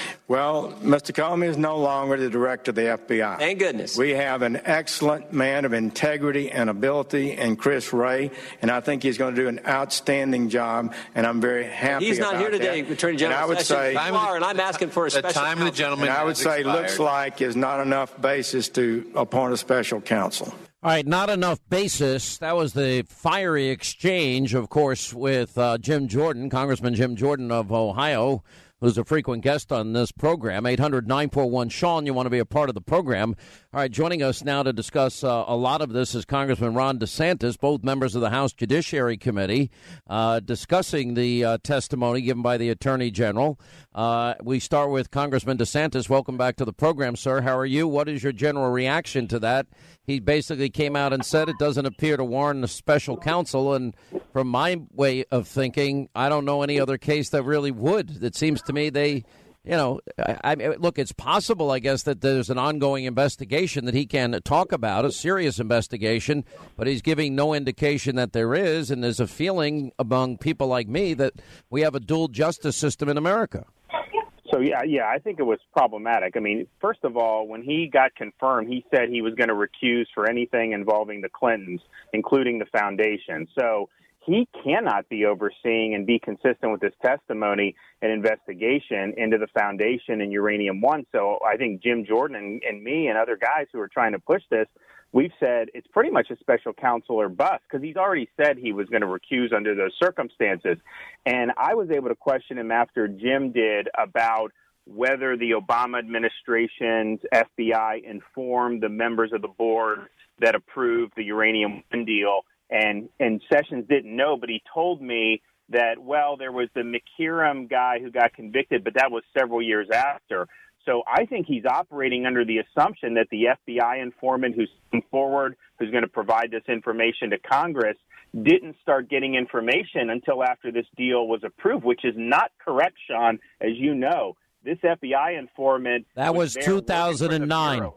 Well, Mr. Comey is no longer the director of the FBI. Thank goodness. We have an excellent man of integrity and ability in Chris Wray, and I think he's going to do an outstanding job, and I'm very happy about that. He's not here today, Attorney General. And I would say, you are, and I'm asking for a special counsel. The time of the gentleman I would say expired. looks like is not enough basis to appoint a special counsel. All right, not enough basis. That was the fiery exchange, of course, with Jim Jordan, Congressman Jim Jordan of Ohio, who's a frequent guest on this program. 800-941-SEAN. You want to be a part of the program. All right, joining us now to discuss a lot of this is Congressman Ron DeSantis, both members of the House Judiciary Committee, discussing the testimony given by the Attorney General. We start with Congressman DeSantis. Welcome back to the program, sir. How are you? What is your general reaction to that? He basically came out and said it doesn't appear to warrant a special counsel. And from my way of thinking, I don't know any other case that really would. It seems to me they, look, it's possible, I guess, that there's an ongoing investigation that he can talk about, a serious investigation, but he's giving no indication that there is. And there's a feeling among people like me that we have a dual justice system in America. So, yeah, I think it was problematic. I mean, first of all, when he got confirmed, he said he was going to recuse for anything involving the Clintons, including the foundation. So he cannot be overseeing and be consistent with his testimony and investigation into the foundation and Uranium One. So I think Jim Jordan and me and other guys who are trying to push this, we've said it's pretty much a special counsel or bust, because he's already said he was going to recuse under those circumstances. And I was able to question him after Jim did about whether the Obama administration's FBI informed the members of the board that approved the Uranium One deal. And Sessions didn't know, but he told me that, well, there was the McKeerum guy who got convicted, but that was several years after. So I think he's operating under the assumption that the FBI informant who's come forward, who's going to provide this information to Congress, didn't start getting information until after this deal was approved, which is not correct, Sean, as you know. This FBI informant... That was 2009.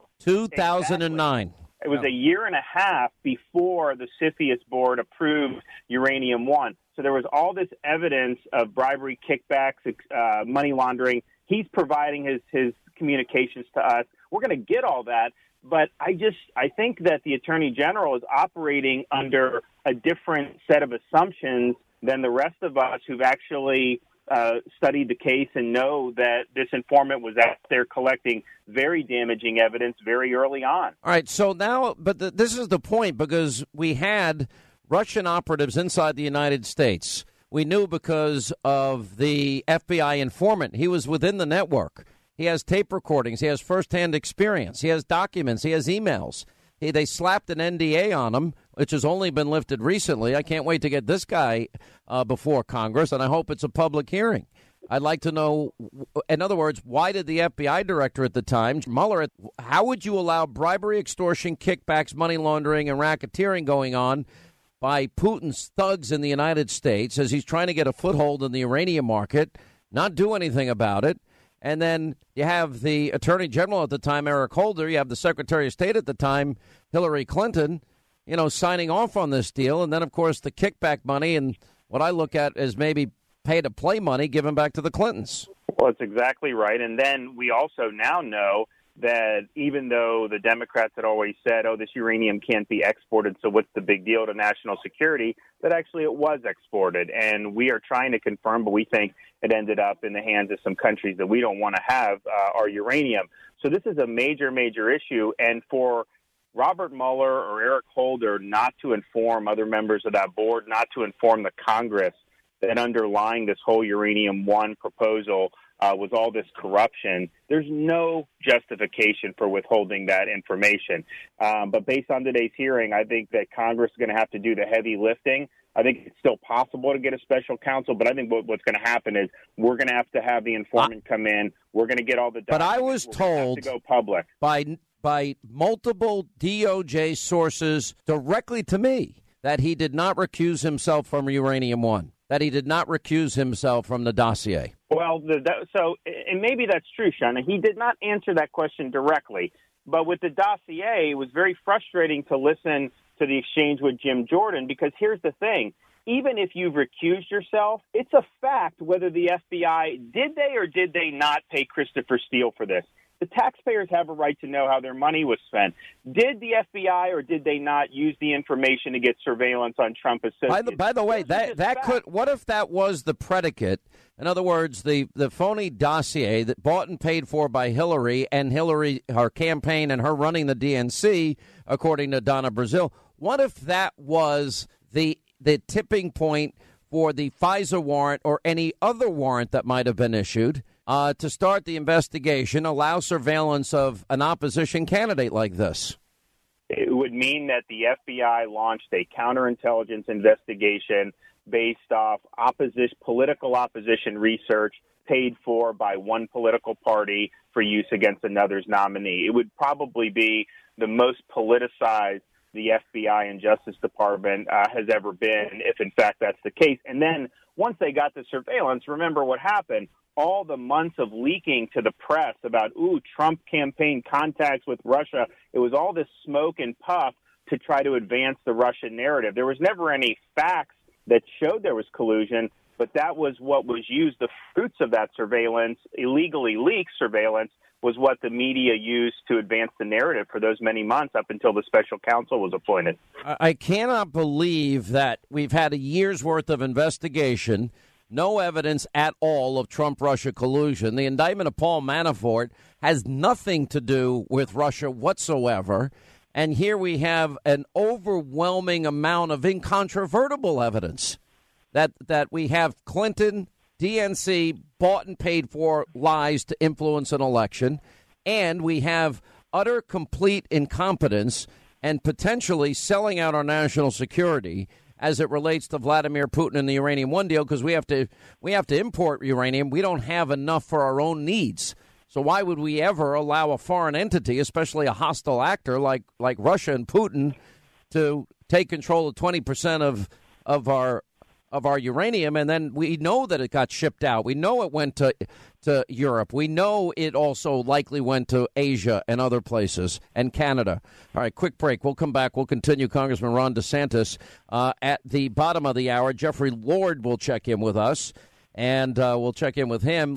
2009. Exactly. It was a year and a half before the CFIUS board approved Uranium One. So there was all this evidence of bribery, kickbacks, money laundering. He's providing his communications to us. We're going to get all that. But I think that the Attorney General is operating under a different set of assumptions than the rest of us who've actually studied the case and know that this informant was out there collecting very damaging evidence very early on. All right, so now, but this is the point, because we had Russian operatives inside the United States. We knew because of the FBI informant. He was within the network. He has tape recordings. He has firsthand experience. He has documents. He has emails. They slapped an NDA on him, which has only been lifted recently. I can't wait to get this guy before Congress, and I hope it's a public hearing. I'd like to know, in other words, why did the FBI director at the time, Mueller, how would you allow bribery, extortion, kickbacks, money laundering, and racketeering going on by Putin's thugs in the United States as he's trying to get a foothold in the uranium market, not do anything about it? And then you have the Attorney General at the time, Eric Holder. You have the Secretary of State at the time, Hillary Clinton, signing off on this deal. And then, of course, the kickback money and what I look at as maybe pay-to-play money given back to the Clintons. Well, that's exactly right. And then we also now know that even though the Democrats had always said, this uranium can't be exported, so what's the big deal to national security, that actually it was exported. And we are trying to confirm, but we think it ended up in the hands of some countries that we don't want to have our uranium. So this is a major, major issue. And for Robert Mueller or Eric Holder not to inform other members of that board, not to inform the Congress that underlying this whole Uranium One proposal was all this corruption, there's no justification for withholding that information. But based on today's hearing, I think that Congress is going to have to do the heavy lifting. I think it's still possible to get a special counsel, but I think what's going to happen is we're going to have the informant come in. We're going to get all the documents. But I was told to go public by multiple DOJ sources directly to me that he did not recuse himself from Uranium One, that he did not recuse himself from the dossier. Well, and maybe that's true, Sean. He did not answer that question directly. But with the dossier, it was very frustrating to listen to the exchange with Jim Jordan, because here's the thing. Even if you've recused yourself, it's a fact whether the FBI, did they or did they not pay Christopher Steele for this? The taxpayers have a right to know how their money was spent. Did the FBI or did they not use the information to get surveillance on Trump associates? By the way, that could, what if that was the predicate? In other words, the phony dossier that bought and paid for by Hillary and her campaign and her running the DNC, according to Donna Brazile. What if that was the tipping point for the FISA warrant or any other warrant that might have been issued to start the investigation, allow surveillance of an opposition candidate like this? It would mean that the FBI launched a counterintelligence investigation based off political opposition research paid for by one political party for use against another's nominee. It would probably be the most politicized the FBI and Justice Department has ever been, if in fact that's the case. And then once they got the surveillance, remember what happened. All the months of leaking to the press about, Trump campaign contacts with Russia. It was all this smoke and puff to try to advance the Russian narrative. There was never any facts that showed there was collusion, but that was what was used. The fruits of that surveillance, illegally leaked surveillance, was what the media used to advance the narrative for those many months up until the special counsel was appointed. I cannot believe that we've had a year's worth of investigation, no evidence at all of Trump-Russia collusion. The indictment of Paul Manafort has nothing to do with Russia whatsoever. And here we have an overwhelming amount of incontrovertible evidence that we have Clinton, DNC bought and paid for lies to influence an election, and we have utter, complete incompetence and potentially selling out our national security as it relates to Vladimir Putin and the Uranium One deal, because we have to import uranium. We don't have enough for our own needs. So why would we ever allow a foreign entity, especially a hostile actor like Russia and Putin, to take control of 20% of our uranium? And then we know that it got shipped out. We know it went to Europe. We know it also likely went to Asia and other places and Canada. All right, quick break. We'll come back. We'll continue. Congressman Ron DeSantis at the bottom of the hour. Jeffrey Lord will check in with us, and we'll check in with him.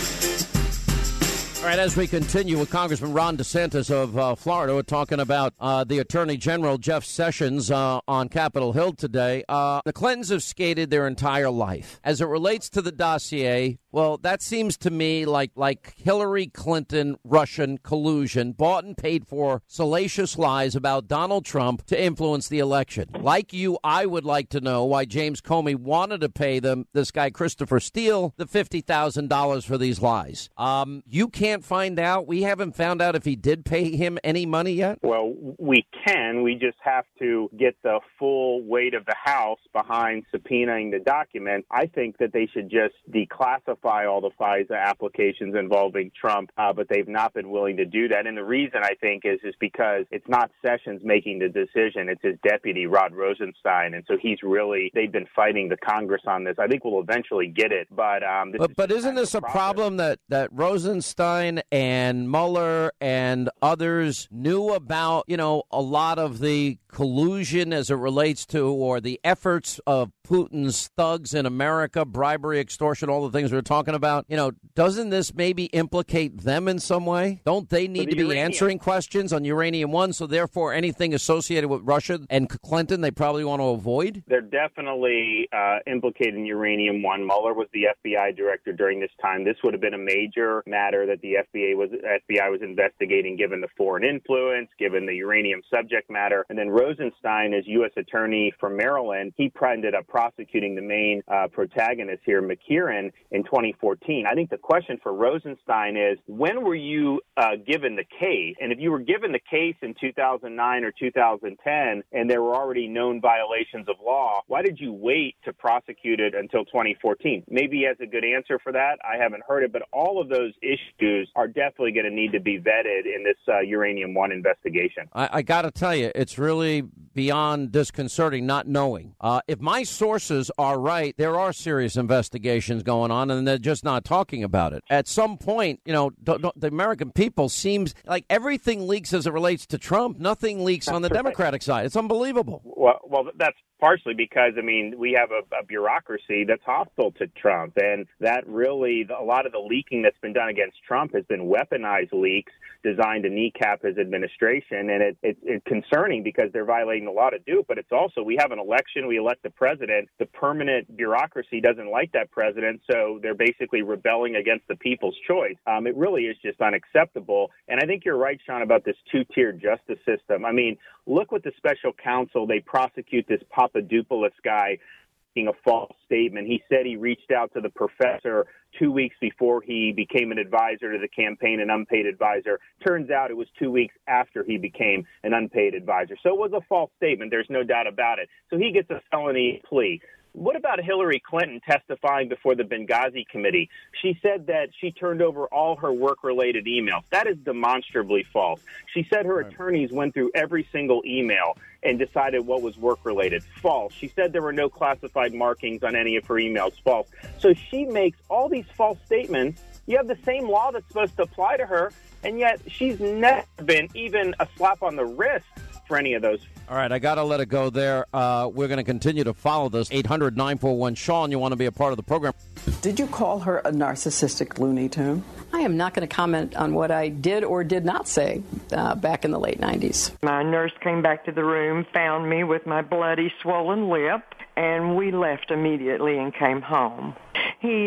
All right, as we continue with Congressman Ron DeSantis of Florida, we're talking about the Attorney General, Jeff Sessions, on Capitol Hill today. The Clintons have skated their entire life. As it relates to the dossier, well, that seems to me like Hillary Clinton Russian collusion, bought and paid for salacious lies about Donald Trump to influence the election. Like you, I would like to know why James Comey wanted to pay this guy Christopher Steele the $50,000 for these lies. You can't find out. We haven't found out if he did pay him any money yet. Well, we can. We just have to get the full weight of the House behind subpoenaing the document. I think that they should just declassify all the FISA applications involving Trump, but they've not been willing to do that. And the reason, I think, is because it's not Sessions making the decision. It's his deputy, Rod Rosenstein. And so they've been fighting the Congress on this. I think we'll eventually get it. But isn't this a problem that Rosenstein and Mueller and others knew about, a lot of the collusion as it relates to, or the efforts of Putin's thugs in America, bribery, extortion, all the things we're talking about? Doesn't this maybe implicate them in some way? Don't they need to be answering questions on Uranium One? So therefore, anything associated with Russia and Clinton, they probably want to avoid? They're definitely implicated in Uranium One. Mueller was the FBI director during this time. This would have been a major matter that the FBI was investigating, given the foreign influence, given the uranium subject matter. And then Rosenstein, as U.S. Attorney for Maryland, he ended up prosecuting the main protagonist here, McKeeran, in 2014. I think the question for Rosenstein is, when were you given the case? And if you were given the case in 2009 or 2010 and there were already known violations of law, why did you wait to prosecute it until 2014? Maybe he has a good answer for that. I haven't heard it, but all of those issues are definitely going to need to be vetted in this Uranium One investigation. I got to tell you, it's really beyond disconcerting not knowing. If my sources are right, there are serious investigations going on, and they're just not talking about it. At some point, the American people seems like everything leaks as it relates to Trump. Nothing leaks on the Democratic side. It's unbelievable. Well, that's partially because, we have a bureaucracy that's hostile to Trump, and that really, a lot of the leaking that's been done against Trump has been weaponized leaks designed to kneecap his administration, and it's concerning because they're violating the law to do it, but it's also, we have an election, we elect the president, the permanent bureaucracy doesn't like that president, so they're basically rebelling against the people's choice. It really is just unacceptable, and I think you're right, Sean, about this two-tiered justice system. Look what the special counsel, they prosecute this Papadopoulos guy making a false statement. He said he reached out to the professor 2 weeks before he became an advisor to the campaign, an unpaid advisor. Turns out it was 2 weeks after he became an unpaid advisor. So it was a false statement. There's no doubt about it. So he gets a felony plea. What about Hillary Clinton testifying before the Benghazi committee? She said that she turned over all her work-related emails. That is demonstrably false. She said her attorneys went through every single email and decided what was work-related. False. She said there were no classified markings on any of her emails. False. So she makes all these false statements. You have the same law that's supposed to apply to her, and yet she's never been even a slap on the wrist for any of those. All right, I got to let it go there. We're going to continue to follow this. 800-941-SEAN, you want to be a part of the program. Did you call her a narcissistic Looney Tune? I am not going to comment on what I did or did not say back in the late 90s. My nurse came back to the room, found me with my bloody, swollen lip, and we left immediately and came home. He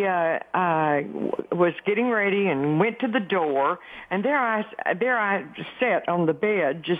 was getting ready and went to the door, and there I sat on the bed, just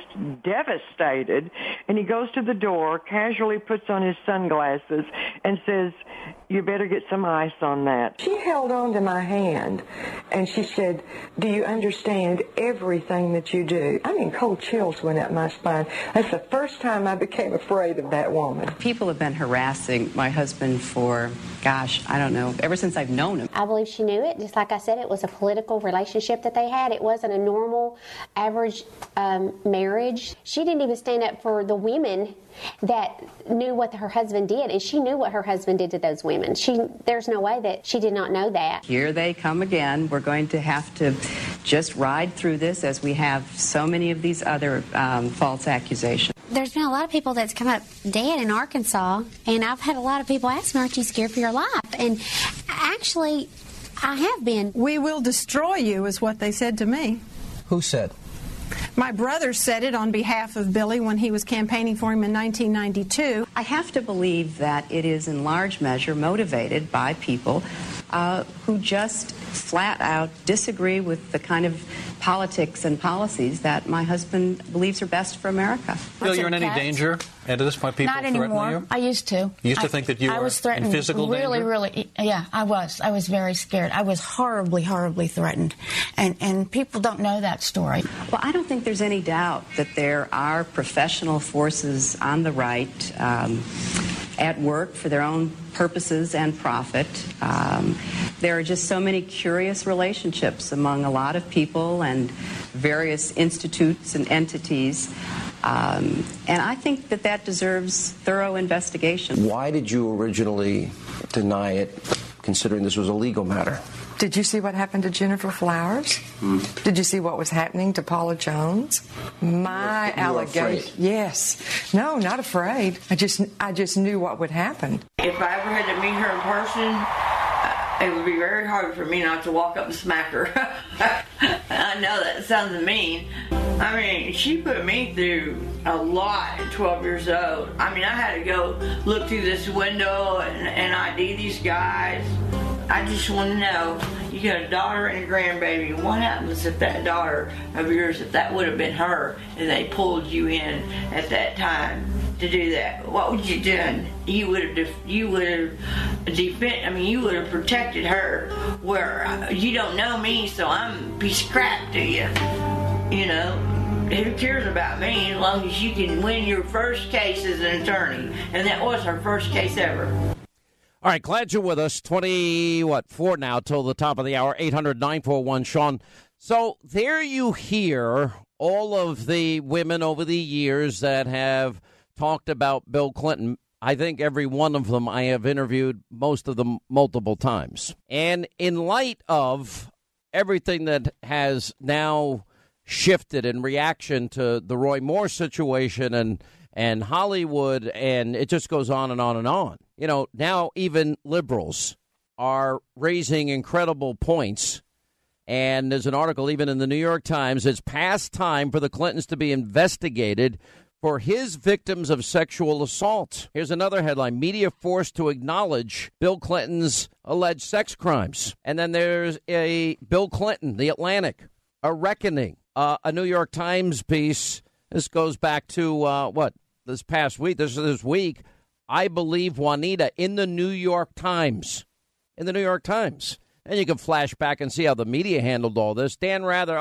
devastated. And he goes to the door, casually puts on his sunglasses, and says, you better get some ice on that. She held on to my hand, and she said, do you understand everything that you do? I mean, cold chills went up my spine. That's the first time I became afraid of that woman. People have been harassing my husband for, gosh, I don't know, ever since I've known him. I believe she knew it. Just like I said, it was a political relationship that they had. It wasn't a normal, average marriage. She didn't even stand up for the women that knew what her husband did, and she knew what her husband did to those women. There's no way that she did not know that. Here they come again. We're going to have to just ride through this, as we have so many of these other false accusations. There's been a lot of people that's come up dead in Arkansas, and I've had a lot of people ask me, aren't you scared for your life? And actually, I have been. We will destroy you, is what they said to me. Who said? My brother said it on behalf of Billy when he was campaigning for him in 1992. I have to believe that it is in large measure motivated by people who just flat out disagree with the kind of politics and policies that my husband believes are best for America. Feel you're in any danger? And at this point, people not anymore. You? I used to. You used to think that you were in physical really, danger? Really, yeah, I was. I was very scared. I was horribly, horribly threatened. And people don't know that story. Well, I don't think there's any doubt that there are professional forces on the right at work for their own purposes and profit. There are just so many curious relationships among a lot of people and various institutes and entities. And I think that deserves thorough investigation. Why did you originally deny it, considering this was a legal matter? Did you see what happened to Jennifer Flowers? Did you see what was happening to Paula Jones? My allegation. Yes. No, not afraid. I just knew what would happen. If I ever had to meet her in person, it would be very hard for me not to walk up and smack her. I know that sounds mean. I mean, she put me through a lot at 12 years old. I mean, I had to go look through this window and ID these guys. I just want to know, you got a daughter and a grandbaby. What happens if that daughter of yours, if that would have been her, and they pulled you in at that time to do that? What would you do? You would have protected her. Where you don't know me, so I'm a piece of crap to you. You know, who cares about me as long as you can win your first case as an attorney? And that was her first case ever. All right, glad you're with us. 4 now till the top of the hour, 800-941-SEAN. So there you hear all of the women over the years that have talked about Bill Clinton. I think every one of them I have interviewed, most of them multiple times. And in light of everything that has now shifted in reaction to the Roy Moore situation and Hollywood, and it just goes on and on and on. You know, now even liberals are raising incredible points. And there's an article even in the New York Times, it's past time for the Clintons to be investigated for his victims of sexual assault. Here's another headline, media forced to acknowledge Bill Clinton's alleged sex crimes. And then there's a Bill Clinton, The Atlantic, a reckoning, a New York Times piece. This goes back to this past week, this week. I believe Juanita in the New York Times. In the New York Times. And you can flash back and see how the media handled all this. Dan Rather,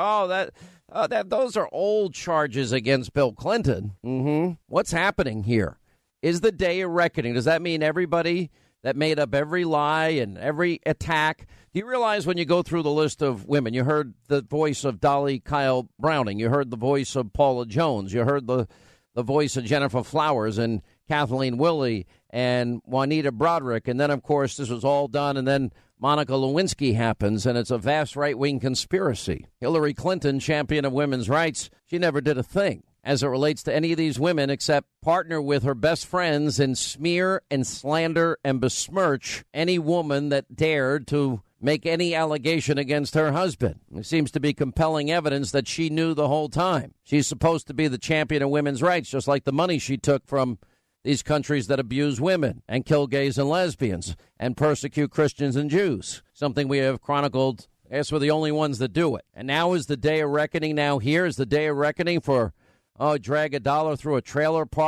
those are old charges against Bill Clinton. What's happening here? Is the day of reckoning? Does that mean everybody that made up every lie and every attack? Do you realize when you go through the list of women, you heard the voice of Dolly Kyle Browning, you heard the voice of Paula Jones, you heard the voice of Jennifer Flowers and Kathleen Willey and Juanita Broderick. And then, of course, this was all done. And then Monica Lewinsky happens, and it's a vast right-wing conspiracy. Hillary Clinton, champion of women's rights, she never did a thing as it relates to any of these women except partner with her best friends and smear and slander and besmirch any woman that dared to make any allegation against her husband. There seems to be compelling evidence that she knew the whole time. She's supposed to be the champion of women's rights, just like the money she took from these countries that abuse women and kill gays and lesbians and persecute Christians and Jews, something we have chronicled. As we're the only ones that do it. And now is the day of reckoning. Now here is the day of reckoning for, drag a dollar through a trailer park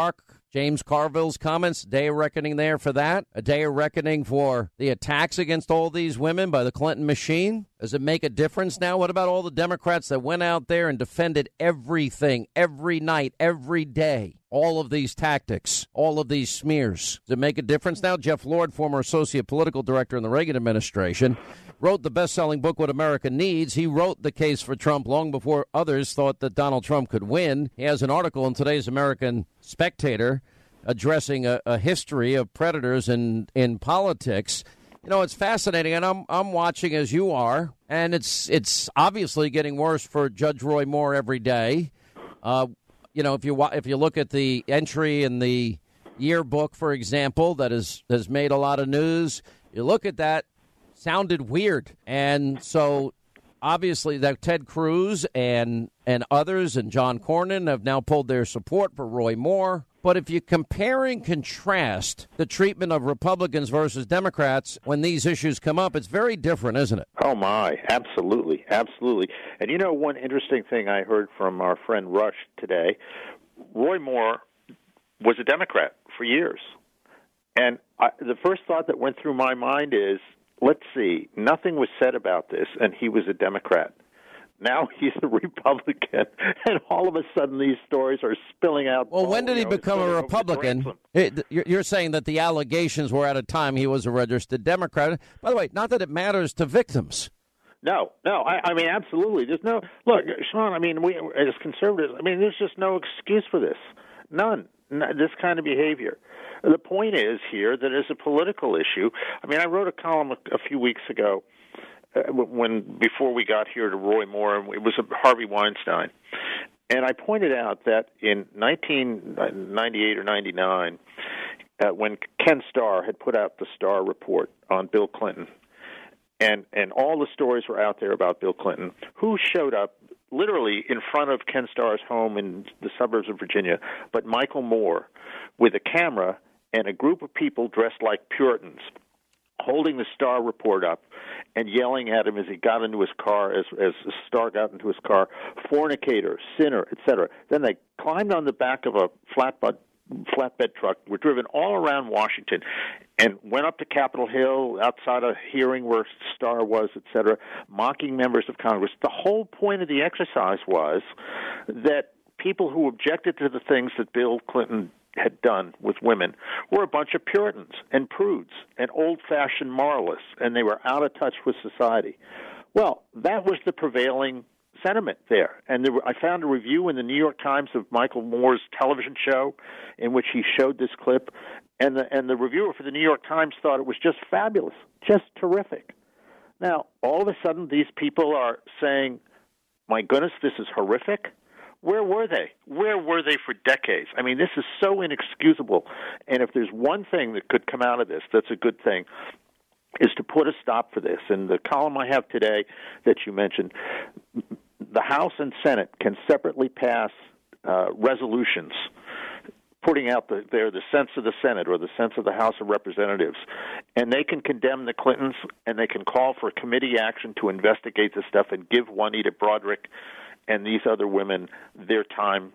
James Carville's comments, a day of reckoning there for that, a day of reckoning for the attacks against all these women by the Clinton machine. Does it make a difference now? What about all the Democrats that went out there and defended everything, every night, every day? All of these tactics, all of these smears. Does it make a difference now? Jeff Lord, former associate political director in the Reagan administration, wrote the best-selling book, What America Needs. He wrote the case for Trump long before others thought that Donald Trump could win. He has an article in today's American Spectator addressing a history of predators in politics. You know, it's fascinating, and I'm watching as you are, and it's obviously getting worse for Judge Roy Moore every day. You know, if you look at the entry in the yearbook, for example, that has made a lot of news, you look at that, sounded weird. And so obviously that Ted Cruz and others and John Cornyn have now pulled their support for Roy Moore. But if you compare and contrast the treatment of Republicans versus Democrats when these issues come up, it's very different, isn't it? Oh, my. Absolutely. Absolutely. And, you know, one interesting thing I heard from our friend Rush today, Roy Moore was a Democrat for years. And the first thought that went through my mind is, let's see, nothing was said about this, and he was a Democrat. Now he's a Republican, and all of a sudden these stories are spilling out. Well, when did he become a Republican? You're saying that the allegations were at a time he was a registered Democrat. By the way, not that it matters to victims. No. I mean, absolutely. There's no look, Sean. I mean, we as conservatives, I mean, there's just no excuse for this. None. This kind of behavior. The point is here that it's a political issue. I mean, I wrote a column a few weeks ago before we got here to Roy Moore, and it was Harvey Weinstein. And I pointed out that in 1998 or 99, when Ken Starr had put out the Starr report on Bill Clinton, and all the stories were out there about Bill Clinton, who showed up literally in front of Ken Starr's home in the suburbs of Virginia, but Michael Moore with a camera and a group of people dressed like Puritans, holding the Starr report up and yelling at him as he got into his car, as Starr got into his car, fornicator, sinner, etc. Then they climbed on the back of a flatbed truck, were driven all around Washington, and went up to Capitol Hill outside a hearing where Starr was, etc., mocking members of Congress. The whole point of the exercise was that people who objected to the things that Bill Clinton had done with women were a bunch of Puritans and prudes and old-fashioned moralists, and they were out of touch with society. Well, that was the prevailing sentiment there. And I found a review in the New York Times of Michael Moore's television show in which he showed this clip, and the reviewer for the New York Times thought it was just fabulous, just terrific. Now, all of a sudden, these people are saying, my goodness, this is horrific. Where were they? Where were they for decades? I mean, this is so inexcusable. And if there's one thing that could come out of this that's a good thing, is to put a stop for this. And the column I have today that you mentioned, the House and Senate can separately pass resolutions putting out the sense of the Senate or the sense of the House of Representatives. And they can condemn the Clintons, and they can call for committee action to investigate this stuff and give Juanita Broaddrick and these other women their time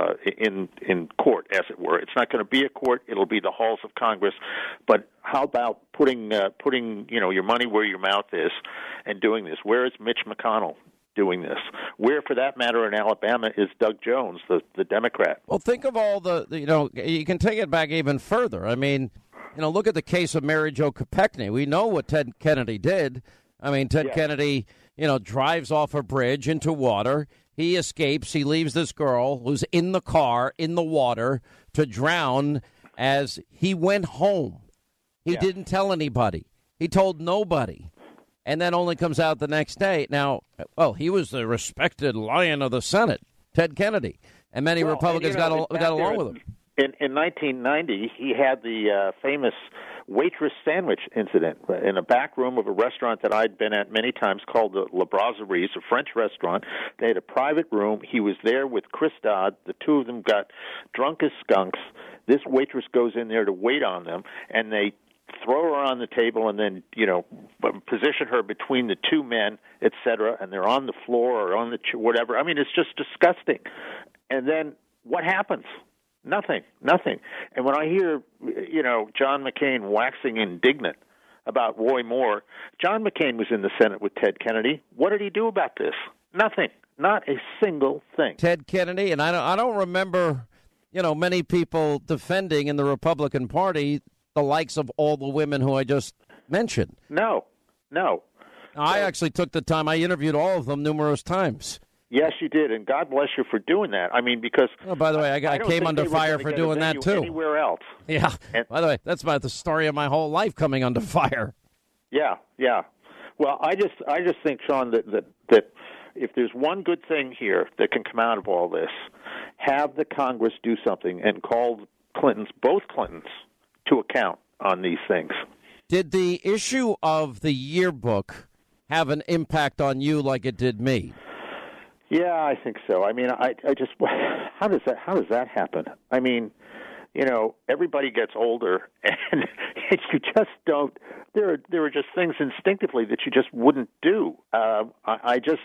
in court, as it were. It's not going to be a court; it'll be the halls of Congress. But how about putting your money where your mouth is and doing this? Where is Mitch McConnell doing this? Where, for that matter, in Alabama, is Doug Jones, the Democrat? Well, think of all you can take it back even further. I mean, look at the case of Mary Jo Kopechne. We know what Ted Kennedy did. I mean, Ted Kennedy, drives off a bridge into water. He escapes. He leaves this girl who's in the car, in the water, to drown as he went home. He didn't tell anybody. He told nobody. And then only comes out the next day. Now, he was the respected lion of the Senate, Ted Kennedy. And many Republicans got along with him. In 1990, he had the famous waitress sandwich incident in a back room of a restaurant that I'd been at many times called the La Brasserie, a French restaurant. They had a private room. He was there with Chris Dodd. The two of them got drunk as skunks. This waitress goes in there to wait on them, and they throw her on the table and then, position her between the two men, et cetera, and they're on the floor or on the whatever. I mean, it's just disgusting. And then what happens? Nothing. And when I hear, John McCain waxing indignant about Roy Moore, John McCain was in the Senate with Ted Kennedy. What did he do about this? Nothing. Not a single thing. Ted Kennedy, and I don't remember, many people defending in the Republican Party the likes of all the women who I just mentioned. No. I actually took the time. I interviewed all of them numerous times. Yes, you did, and God bless you for doing that. I mean, because... Oh, by the way, I came under fire for doing that, too. Anywhere else. Yeah. By the way, that's the story of my whole life, coming under fire. Yeah. Well, I just think, Sean, that if there's one good thing here that can come out of all this, have the Congress do something and call both Clintons, to account on these things. Did the issue of the yearbook have an impact on you like it did me? Yeah, I think so. I mean, I just how does that happen? I mean, everybody gets older, and you just don't. There are just things instinctively that you just wouldn't do. I just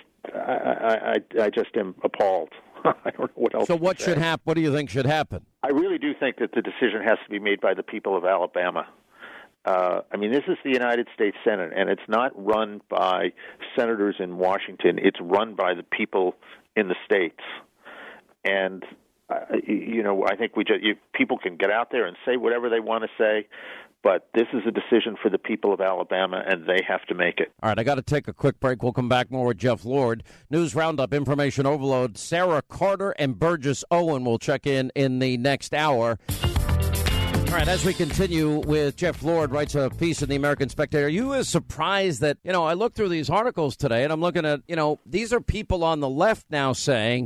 am appalled. I don't know what else. So what should happen? What do you think should happen? I really do think that the decision has to be made by the people of Alabama. I mean, this is the United States Senate, and it's not run by senators in Washington. It's run by the people in the states. And, I think people can get out there and say whatever they want to say, but this is a decision for the people of Alabama, and they have to make it. All right, I got to take a quick break. We'll come back more with Jeff Lord. News Roundup, Information Overload. Sarah Carter and Burgess Owen will check in the next hour. All right, as we continue with Jeff Lord, writes a piece in the American Spectator. Are you as surprised that, I looked through these articles today, and I'm looking at, these are people on the left now saying,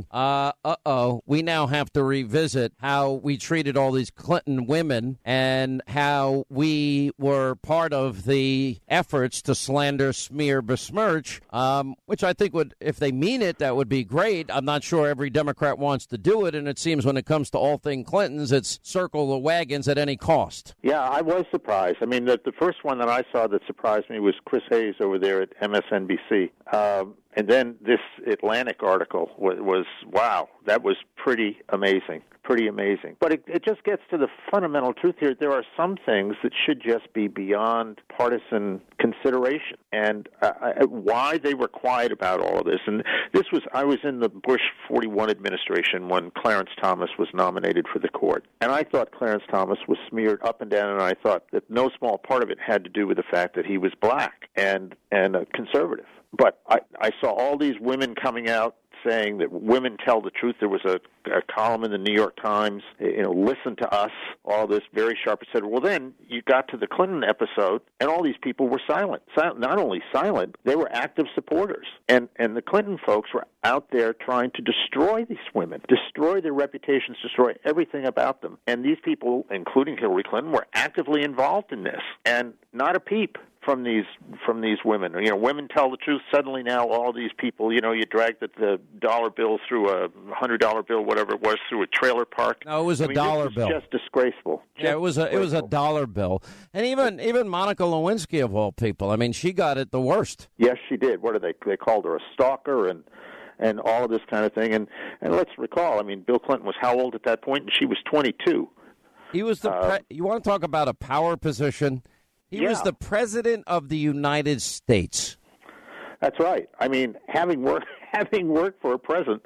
we now have to revisit how we treated all these Clinton women and how we were part of the efforts to slander, smear, besmirch, which I think would, if they mean it, that would be great. I'm not sure every Democrat wants to do it, and it seems when it comes to all things Clintons, it's circle the wagons at any cost. Yeah, I was surprised. I mean, the first one that I saw that surprised me was Chris Hayes over there at MSNBC. And then this Atlantic article was wow, that was pretty amazing. But it just gets to the fundamental truth here. There are some things that should just be beyond partisan consideration. And why they were quiet about all of this. And I was in the Bush 41 administration when Clarence Thomas was nominated for the court. And I thought Clarence Thomas was smeared up and down, and I thought that no small part of it had to do with the fact that he was black and a conservative. But I saw all these women coming out saying that women tell the truth. There was a column in the New York Times, listen to us, all this very sharp, et cetera. Well, then you got to the Clinton episode, and all these people were silent. Not only silent, they were active supporters. And the Clinton folks were out there trying to destroy these women, destroy their reputations, destroy everything about them. And these people, including Hillary Clinton, were actively involved in this, and not a peep from these women. Women tell the truth. Suddenly now all these people, you dragged the dollar bill through a $100 bill, whatever it was, through a trailer park. No, it was a dollar bill. Just disgraceful. Yeah, it was a dollar bill. And even Monica Lewinsky, of all people, I mean, she got it the worst. Yes, she did. What did they called her a stalker and all of this kind of thing. And let's recall, I mean, Bill Clinton was how old at that point? And she was 22. He was you want to talk about a power position? He was the president of the United States. That's right. I mean, having worked for a president,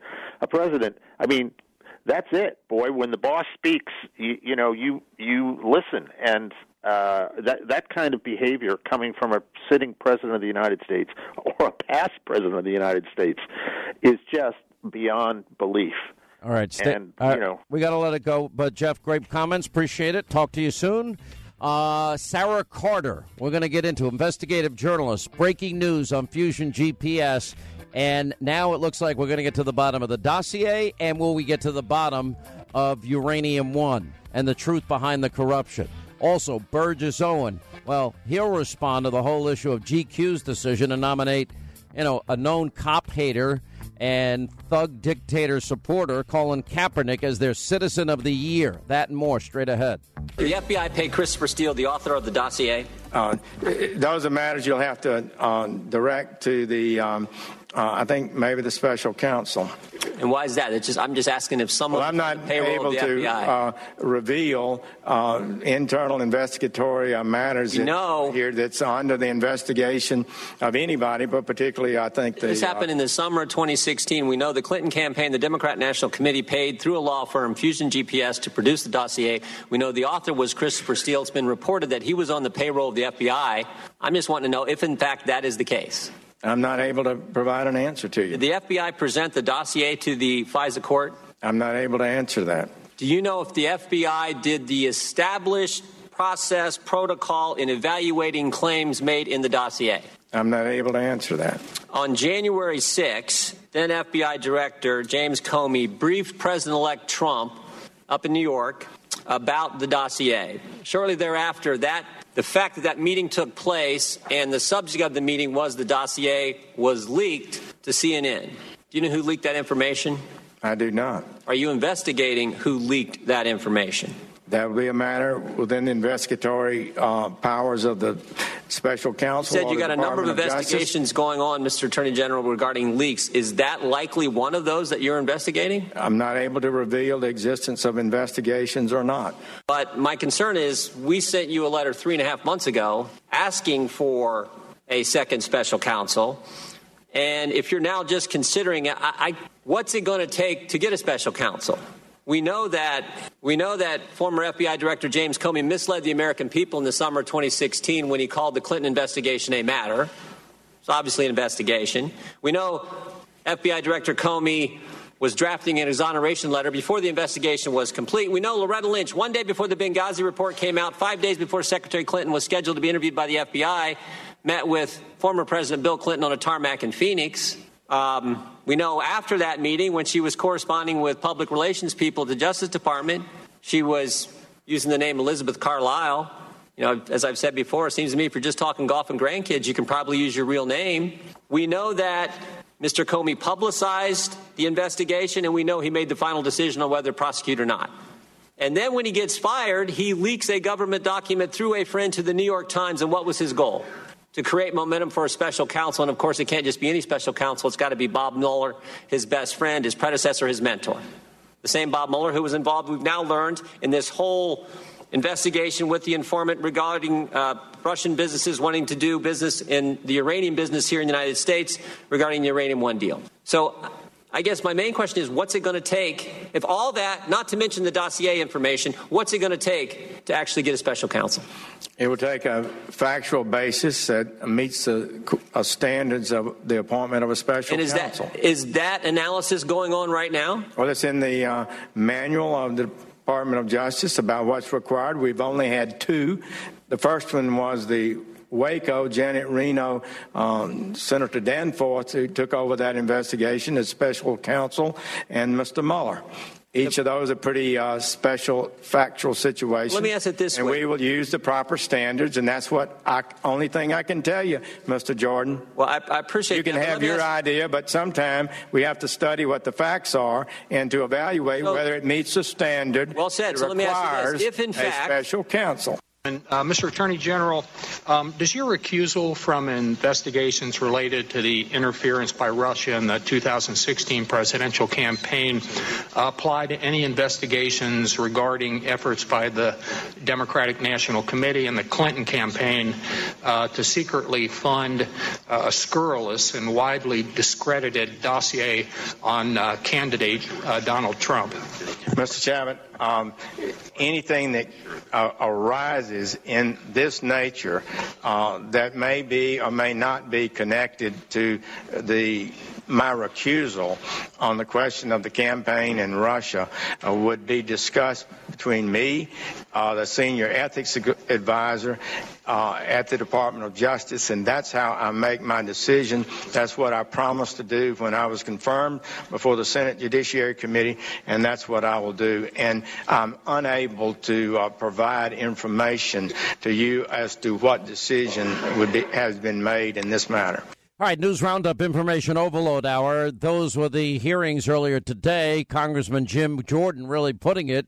I mean, that's it, boy. When the boss speaks, you listen, and that kind of behavior coming from a sitting president of the United States or a past president of the United States is just beyond belief. All right, we got to let it go. But Jeff, great comments. Appreciate it. Talk to you soon. Sarah Carter, we're going to get into investigative journalist, breaking news on Fusion GPS, and now it looks like we're going to get to the bottom of the dossier, and will we get to the bottom of Uranium One and the truth behind the corruption. Also, Burgess Owen, well, he'll respond to the whole issue of GQ's decision to nominate, a known cop hater and thug dictator supporter, Colin Kaepernick, as their Citizen of the Year. That and more straight ahead. The FBI paid Christopher Steele, the author of the dossier, Those are matters you'll have to direct to the, I think, maybe the special counsel. And why is that? I'm just asking if someone. Well, I'm not able to reveal internal investigatory matters here that's under the investigation of anybody, but particularly, I think, this happened in the summer of 2016. We know the Clinton campaign, the Democrat National Committee, paid through a law firm, Fusion GPS, to produce the dossier. We know the author was Christopher Steele. It's been reported that he was on the payroll of the FBI. I'm just wanting to know if, in fact, that is the case. I'm not able to provide an answer to you. Did the FBI present the dossier to the FISA court? I'm not able to answer that. Do you know if the FBI did the established process protocol in evaluating claims made in the dossier? I'm not able to answer that. On January 6, then FBI Director James Comey briefed President-elect Trump up in New York about the dossier. Shortly thereafter, the fact that meeting took place and the subject of the meeting was the dossier was leaked to CNN. Do you know who leaked that information? I do not. Are you investigating who leaked that information? That would be a matter within the investigatory powers of the special counsel. You said you got a number of investigations going on, Mr. Attorney General, regarding leaks. Is that likely one of those that you're investigating? I'm not able to reveal the existence of investigations or not. But my concern is we sent you a letter 3.5 months ago asking for a second special counsel. And if you're now just considering what's it going to take to get a special counsel? We know that former FBI Director James Comey misled the American people in the summer of 2016 when he called the Clinton investigation a matter. It's obviously an investigation. We know FBI Director Comey was drafting an exoneration letter before the investigation was complete. We know Loretta Lynch, one day before the Benghazi report came out, 5 days before Secretary Clinton was scheduled to be interviewed by the FBI, met with former President Bill Clinton on a tarmac in Phoenix. We know after that meeting, when she was corresponding with public relations people at the Justice Department, she was using the name Elizabeth Carlisle. You know, as I've said before, it seems to me if you're just talking golf and grandkids, you can probably use your real name. We know that Mr. Comey publicized the investigation, and we know he made the final decision on whether to prosecute or not. And then when he gets fired, he leaks a government document through a friend to the New York Times. And what was his goal? To create momentum for a special counsel. And, of course, it can't just be any special counsel. It's got to be Bob Mueller, his best friend, his predecessor, his mentor. The same Bob Mueller who was involved, we've now learned, in this whole investigation with the informant regarding Russian businesses wanting to do business in the uranium business here in the United States regarding the Uranium One deal. So I guess my main question is, what's it going to take, if all that, not to mention the dossier information, what's it going to take to actually get a special counsel? It will take a factual basis that meets the standards of the appointment of a special counsel. Is that analysis going on right now? Well, it's in the manual of the Department of Justice about what's required. We've only had two. The first one was the Waco, Janet Reno, Senator Danforth, who took over that investigation as special counsel, and Mr. Mueller. Each of those are pretty special factual situations. Let me ask it this way. And we will use the proper standards, and that's only thing I can tell you, Mr. Jordan. Well, I appreciate you can have your idea, but sometime we have to study what the facts are and to evaluate whether it meets the standard well said. So let me ask you this. If in fact, a special counsel. And, Mr. Attorney General, does your recusal from investigations related to the interference by Russia in the 2016 presidential campaign apply to any investigations regarding efforts by the Democratic National Committee and the Clinton campaign to secretly fund a scurrilous and widely discredited dossier on candidate Donald Trump? Mr. Chairman, anything that arises in this nature that may be or may not be connected to my recusal on the question of the campaign in Russia would be discussed between me, the senior ethics advisor at the Department of Justice, and that's how I make my decision. That's what I promised to do when I was confirmed before the Senate Judiciary Committee, and that's what I will do. And I'm unable to provide information to you as to what decision has been made in this matter. All right, News Roundup Information Overload Hour. Those were the hearings earlier today. Congressman Jim Jordan really putting it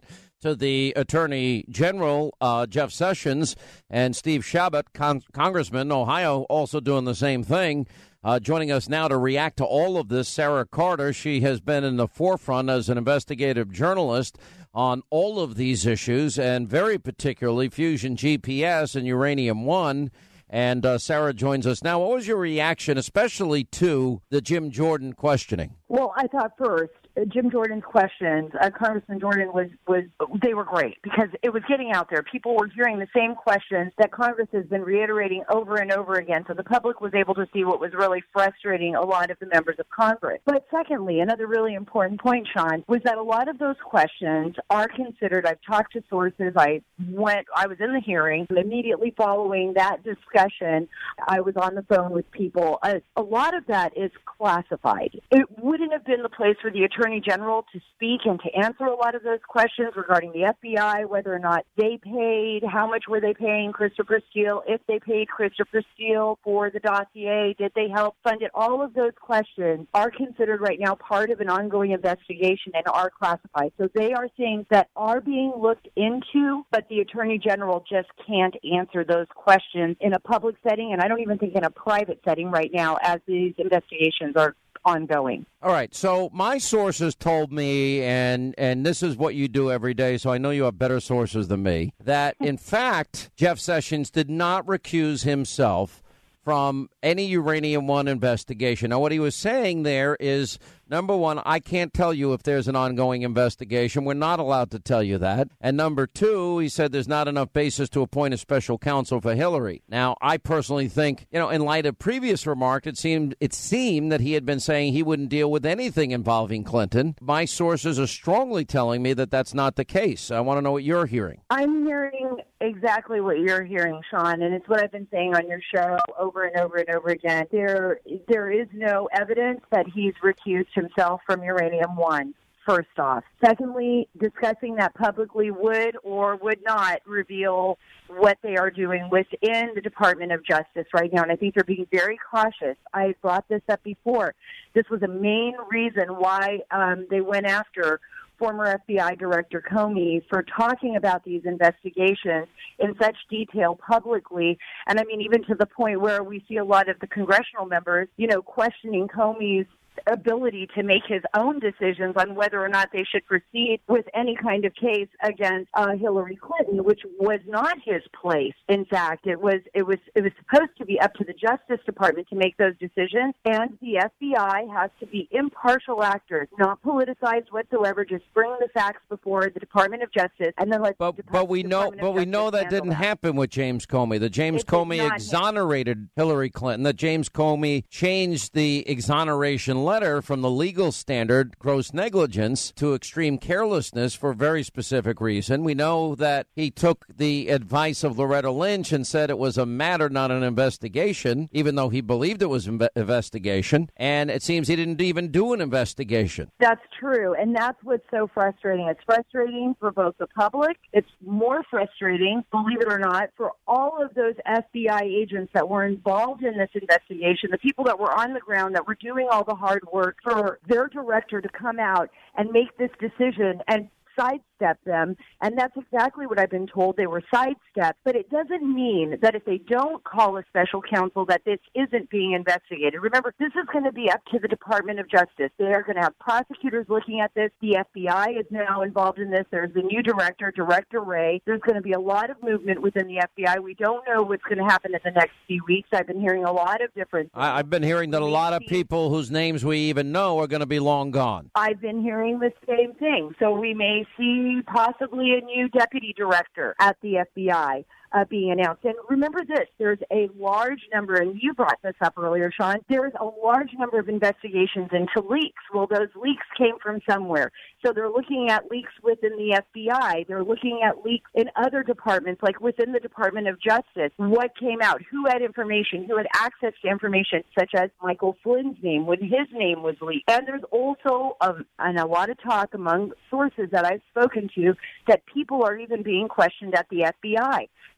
to the Attorney General, Jeff Sessions, and Steve Chabot, Congressman, Ohio, also doing the same thing. Joining us now to react to all of this, Sarah Carter. She has been in the forefront as an investigative journalist on all of these issues, and very particularly Fusion GPS and Uranium One. And Sarah joins us now. What was your reaction, especially to the Jim Jordan questioning? Well, I thought first, Jim Jordan's questions, Congressman Jordan, they were great because it was getting out there. People were hearing the same questions that Congress has been reiterating over and over again, so the public was able to see what was really frustrating a lot of the members of Congress. But secondly, another really important point, Sean, was that a lot of those questions are considered, I've talked to sources, I was in the hearing, and immediately following that discussion, I was on the phone with people. A lot of that is classified. It wouldn't have been the place for the Attorney General to speak and to answer a lot of those questions regarding the FBI, whether or not they paid, how much were they paying Christopher Steele, if they paid Christopher Steele for the dossier, did they help fund it? All of those questions are considered right now part of an ongoing investigation and are classified. So they are things that are being looked into, but the Attorney General just can't answer those questions in a public setting, and I don't even think in a private setting right now as these investigations are ongoing. All right, so my sources told me, and this is what you do every day, so I know you have better sources than me, that in fact Jeff Sessions did not recuse himself from any Uranium One investigation. Now, what he was saying there is, number one, I can't tell you if there's an ongoing investigation. We're not allowed to tell you that. And number two, he said there's not enough basis to appoint a special counsel for Hillary. Now, I personally think, in light of previous remarks, it seemed that he had been saying he wouldn't deal with anything involving Clinton. My sources are strongly telling me that that's not the case. I want to know what you're hearing. I'm hearing exactly what you're hearing, Sean, and it's what I've been saying on your show over and over and over again. There is no evidence that he's recused himself from Uranium One, first off. Secondly, discussing that publicly would or would not reveal what they are doing within the Department of Justice right now, and I think they're being very cautious. I brought this up before. This was a main reason why they went after former FBI Director Comey for talking about these investigations in such detail publicly. And I mean, even to the point where we see a lot of the congressional members, questioning Comey's ability to make his own decisions on whether or not they should proceed with any kind of case against Hillary Clinton, which was not his place. In fact, it was supposed to be up to the Justice Department to make those decisions, and the FBI has to be impartial actors, not politicized whatsoever. Just bring the facts before the Department of Justice, and then let. But we know that didn't happen with James Comey. That James Comey exonerated Hillary Clinton. That James Comey changed the exoneration letter from the legal standard gross negligence to extreme carelessness for a very specific reason. We know that he took the advice of Loretta Lynch and said it was a matter, not an investigation, even though he believed it was an investigation. And it seems he didn't even do an investigation. That's true. And that's what's so frustrating. It's frustrating for both the public. It's more frustrating, believe it or not, for all of those FBI agents that were involved in this investigation, the people that were on the ground that were doing all the hard work, for their director to come out and make this decision and sidestep them, and that's exactly what I've been told. They were sidestepped, but it doesn't mean that if they don't call a special counsel that this isn't being investigated. Remember, this is going to be up to the Department of Justice. They are going to have prosecutors looking at this. The FBI is now involved in this. There's the new director, Director Wray. There's going to be a lot of movement within the FBI. We don't know what's going to happen in the next few weeks. I've been hearing a lot of different things. I've been hearing that a lot of people whose names we even know are going to be long gone. I've been hearing the same thing. So we may see possibly a new deputy director at the FBI being announced. And remember this, there's a large number, and you brought this up earlier, Sean, there's a large number of investigations into leaks. Well, those leaks came from somewhere. So they're looking at leaks within the FBI. They're looking at leaks in other departments, like within the Department of Justice. What came out? Who had information? Who had access to information, such as Michael Flynn's name, when his name was leaked? And there's also and a lot of talk among sources that I've spoken to that people are even being questioned at the FBI.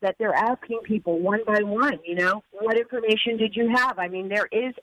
that they're asking people one by one, what information did you have? I mean, there is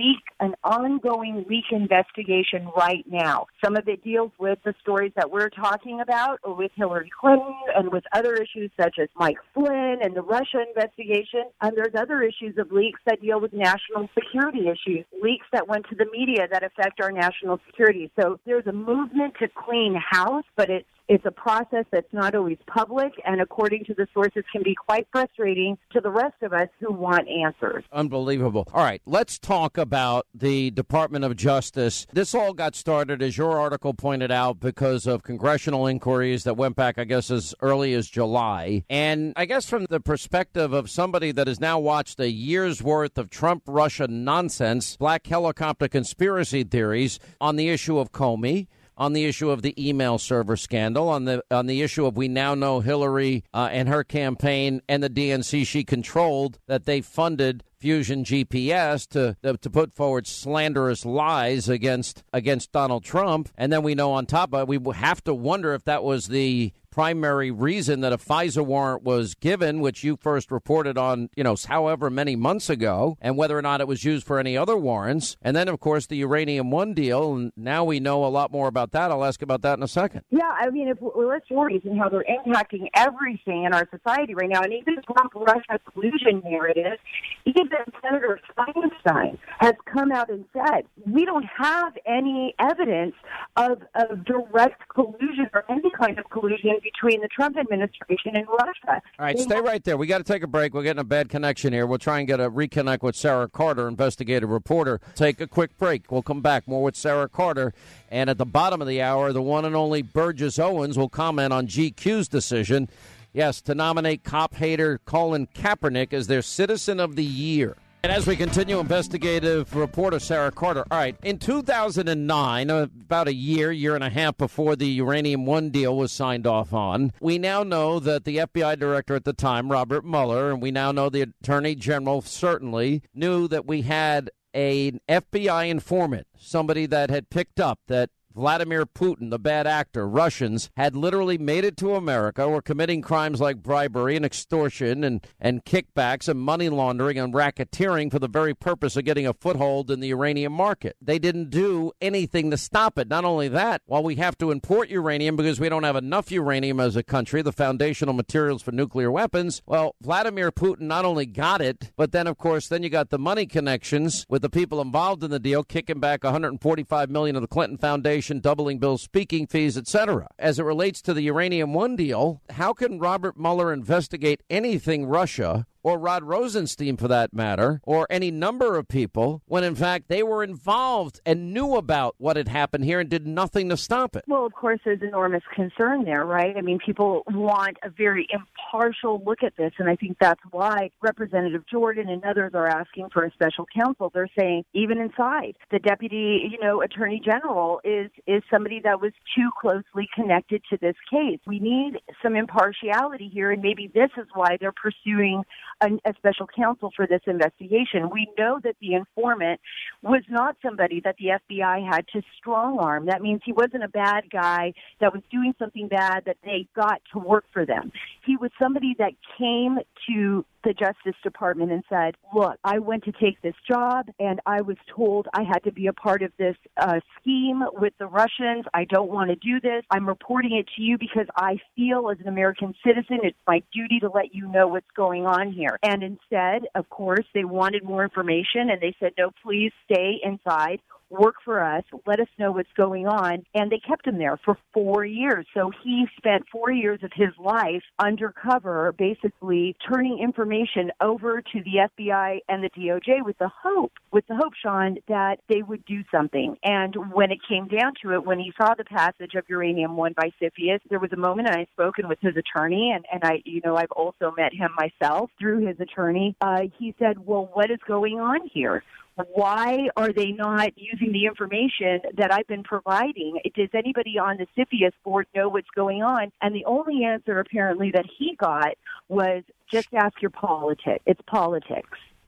an ongoing leak investigation right now. Some of it deals with the stories that we're talking about, or with Hillary Clinton, and with other issues such as Mike Flynn and the Russia investigation. And there's other issues of leaks that deal with national security issues, leaks that went to the media that affect our national security. So there's a movement to clean house, but it's a process that's not always public, and according to the sources can be quite frustrating to the rest of us who want answers. Unbelievable. All right, let's talk about the Department of Justice. This all got started, as your article pointed out, because of congressional inquiries that went back, I guess, as early as July. And I guess from the perspective of somebody that has now watched a year's worth of Trump-Russia nonsense, black helicopter conspiracy theories on the issue of Comey, on the issue of the email server scandal, on the issue of we now know Hillary and her campaign and the DNC she controlled, that they funded Fusion GPS to put forward slanderous lies against Donald Trump. And then we know on top of it, we have to wonder if that was the primary reason that a FISA warrant was given, which you first reported on, however many months ago, and whether or not it was used for any other warrants. And then, of course, the Uranium One deal. And now we know a lot more about that. I'll ask about that in a second. Yeah, I mean, if we're stories and how they're impacting everything in our society right now, and even Trump-Russia collusion narrative, even Senator Feinstein has come out and said, we don't have any evidence of direct collusion or any kind of collusion between the Trump administration and Russia. All right, stay right there. We got to take a break. We're getting a bad connection here. We'll try and reconnect with Sarah Carter, investigative reporter. Take a quick break. We'll come back. More with Sarah Carter. And at the bottom of the hour, the one and only Burgess Owens will comment on GQ's decision, yes, to nominate cop hater Colin Kaepernick as their Citizen of the Year. And as we continue, investigative reporter Sarah Carter. All right, in 2009, about a year and a half before the Uranium One deal was signed off on, we now know that the FBI director at the time, Robert Mueller, and we now know the Attorney General certainly knew that we had an FBI informant, somebody that had picked up that Vladimir Putin, the bad actor, Russians, had literally made it to America, were committing crimes like bribery and extortion and kickbacks and money laundering and racketeering for the very purpose of getting a foothold in the uranium market. They didn't do anything to stop it. Not only that, while we have to import uranium because we don't have enough uranium as a country, the foundational materials for nuclear weapons, well, Vladimir Putin not only got it, but then, of course, then you got the money connections with the people involved in the deal, kicking back $145 million of the Clinton Foundation, doubling Bill's speaking fees, etc. As it relates to the Uranium One deal, how can Robert Mueller investigate anything Russia, or Rod Rosenstein for that matter, or any number of people, when in fact they were involved and knew about what had happened here and did nothing to stop it? Well, of course, there's enormous concern there, right? I mean, people want a very impartial look at this, and I think that's why Representative Jordan and others are asking for a special counsel. They're saying, even inside, the Deputy, Attorney General is somebody that was too closely connected to this case. We need some impartiality here, and maybe this is why they're pursuing a special counsel for this investigation. We know that the informant was not somebody that the FBI had to strong-arm. That means he wasn't a bad guy that was doing something bad that they got to work for them. He was somebody that came to the Justice Department and said, look, I went to take this job and I was told I had to be a part of this scheme with the Russians. I don't want to do this. I'm reporting it to you because I feel as an American citizen it's my duty to let you know what's going on here. And instead, of course, they wanted more information and they said, no, please stay inside. Work for us, let us know what's going on, and they kept him there for 4 years. So he spent 4 years of his life undercover, basically turning information over to the FBI and the DOJ with the hope, Sean, that they would do something. And when it came down to it, when he saw the passage of Uranium One by CFIUS, there was a moment, and I've spoken with his attorney, and I've also met him myself through his attorney. He said, well, what is going on here? Why are they not using the information that I've been providing? Does anybody on the CFIUS board know what's going on? And the only answer apparently that he got was just ask your politics. It's politics.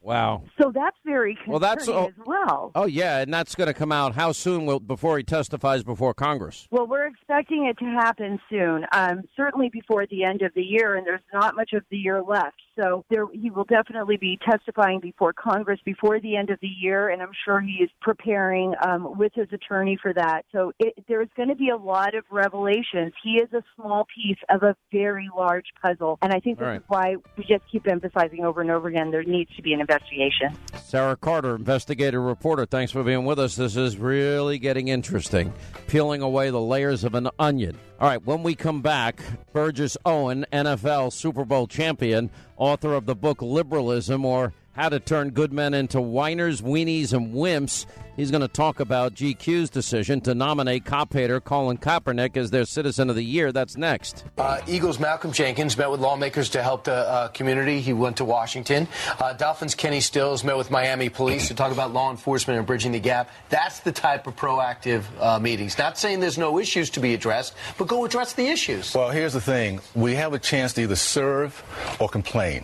Wow. So that's very concerning as well. Oh, yeah, and that's going to come out how soon before he testifies before Congress? Well, we're expecting it to happen soon, certainly before the end of the year, and there's not much of the year left. So he will definitely be testifying before Congress before the end of the year, and I'm sure he is preparing with his attorney for that. So there's going to be a lot of revelations. He is a small piece of a very large puzzle, and I think this is why we just keep emphasizing over and over again there needs to be an investigation. Sarah Carter, investigative reporter, thanks for being with us. This is really getting interesting, peeling away the layers of an onion. All right, when we come back, Burgess Owen, NFL Super Bowl champion, author of the book Liberalism, or How to Turn Good Men into Whiners, Weenies, and Wimps. He's going to talk about GQ's decision to nominate cop-hater Colin Kaepernick as their Citizen of the Year. That's next. Eagles' Malcolm Jenkins met with lawmakers to help the community. He went to Washington. Dolphins' Kenny Stills met with Miami police to talk about law enforcement and bridging the gap. That's the type of proactive meetings. Not saying there's no issues to be addressed, but go address the issues. Well, here's the thing. We have a chance to either serve or complain.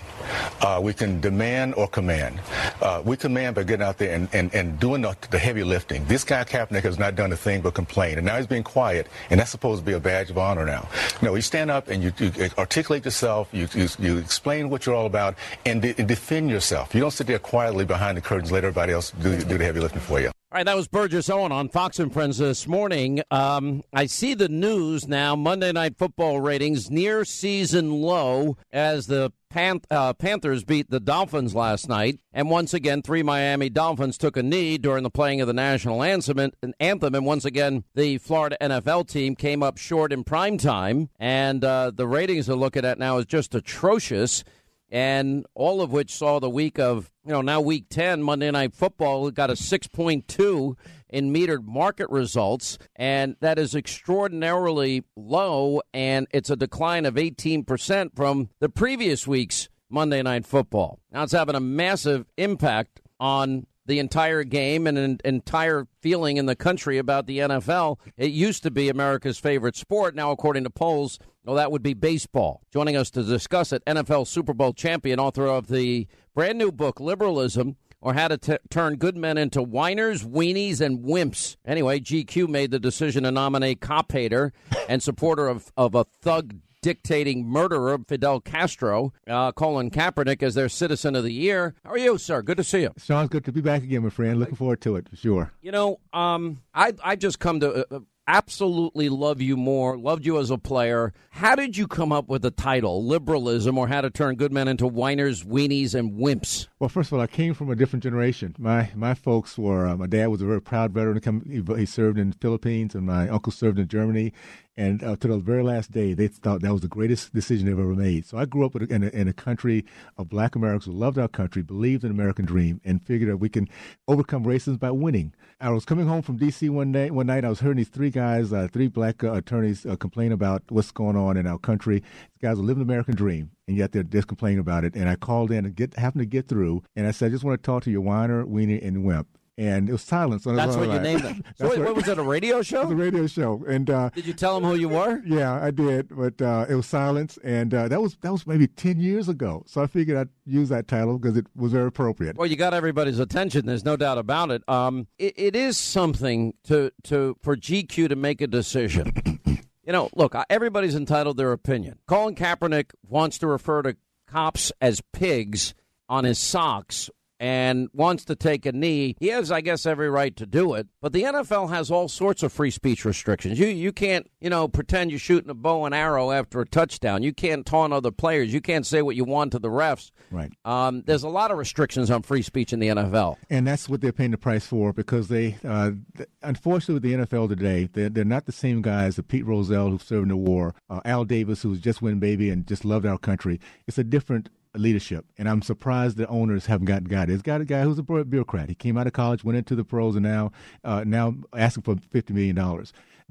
We can demand or command. We command by getting out there and doing the heavy lifting. This guy Kaepernick has not done a thing but complain, and now he's being quiet, and that's supposed to be a badge of honor now. No, you stand up and you articulate yourself, you explain what you're all about, and defend yourself. You don't sit there quietly behind the curtains, let everybody else do the heavy lifting for you. All right, that was Burgess Owen on Fox and Friends this morning. I see the news now, Monday Night Football ratings near season low as the Panthers beat the Dolphins last night. And once again, 3 Miami Dolphins took a knee during the playing of the national anthem. And once again, the Florida NFL team came up short in prime time. And the ratings they're looking at now is just atrocious. And all of which saw the week of, now week 10, Monday Night Football, got a 6.2 in metered market results. And that is extraordinarily low. And it's a decline of 18% from the previous week's Monday Night Football. Now it's having a massive impact on the entire game and an entire feeling in the country about the NFL. It used to be America's favorite sport. Now, according to polls, that would be baseball. Joining us to discuss it, NFL Super Bowl champion, author of the brand new book, Liberalism, or How to Turn Good Men into Whiners, Weenies, and Wimps. Anyway, GQ made the decision to nominate cop-hater and supporter of a thug dictating murderer, Fidel Castro, Colin Kaepernick, as their Citizen of the Year. How are you, sir? Good to see you. Sean, good to be back again, my friend. Looking forward to it, for sure. I just come to absolutely loved you as a player. How did you come up with the title, Liberalism, or How to Turn Good Men into Whiners, Weenies, and Wimps? Well, first of all, I came from a different generation. My folks were, my dad was a very proud veteran. He served in the Philippines, and my uncle served in Germany. And to the very last day, they thought that was the greatest decision they've ever made. So I grew up in a country of black Americans who loved our country, believed in the American dream, and figured that we can overcome racism by winning. I was coming home from D.C. one night. I was hearing these three black attorneys complain about what's going on in our country. These guys are living the American dream, and yet they're just complaining about it. And I called in and happened to get through, and I said, I just want to talk to you, whiner, weenie, and wimp. And it was silence. That's what you named it. So what was it, a radio show? It was a radio show. And did you tell them who you were? Yeah, I did. But it was silence, and that was maybe 10 years ago. So I figured I'd use that title because it was very appropriate. Well, you got everybody's attention. There's no doubt about it. It is something for GQ to make a decision. Look, everybody's entitled to their opinion. Colin Kaepernick wants to refer to cops as pigs on his socks and wants to take a knee. He has, I guess, every right to do it. But the NFL has all sorts of free speech restrictions. You can't, pretend you're shooting a bow and arrow after a touchdown. You can't taunt other players. You can't say what you want to the refs. Right. There's a lot of restrictions on free speech in the NFL. And that's what they're paying the price for because they, unfortunately with the NFL today, they're not the same guys, the Pete Rozelle who served in the war, Al Davis who's just win baby and just loved our country. It's a different leadership, and I'm surprised the owners haven't gotten it. It's got a guy who's a bureaucrat. He came out of college, went into the pros, and now asking for $50 million.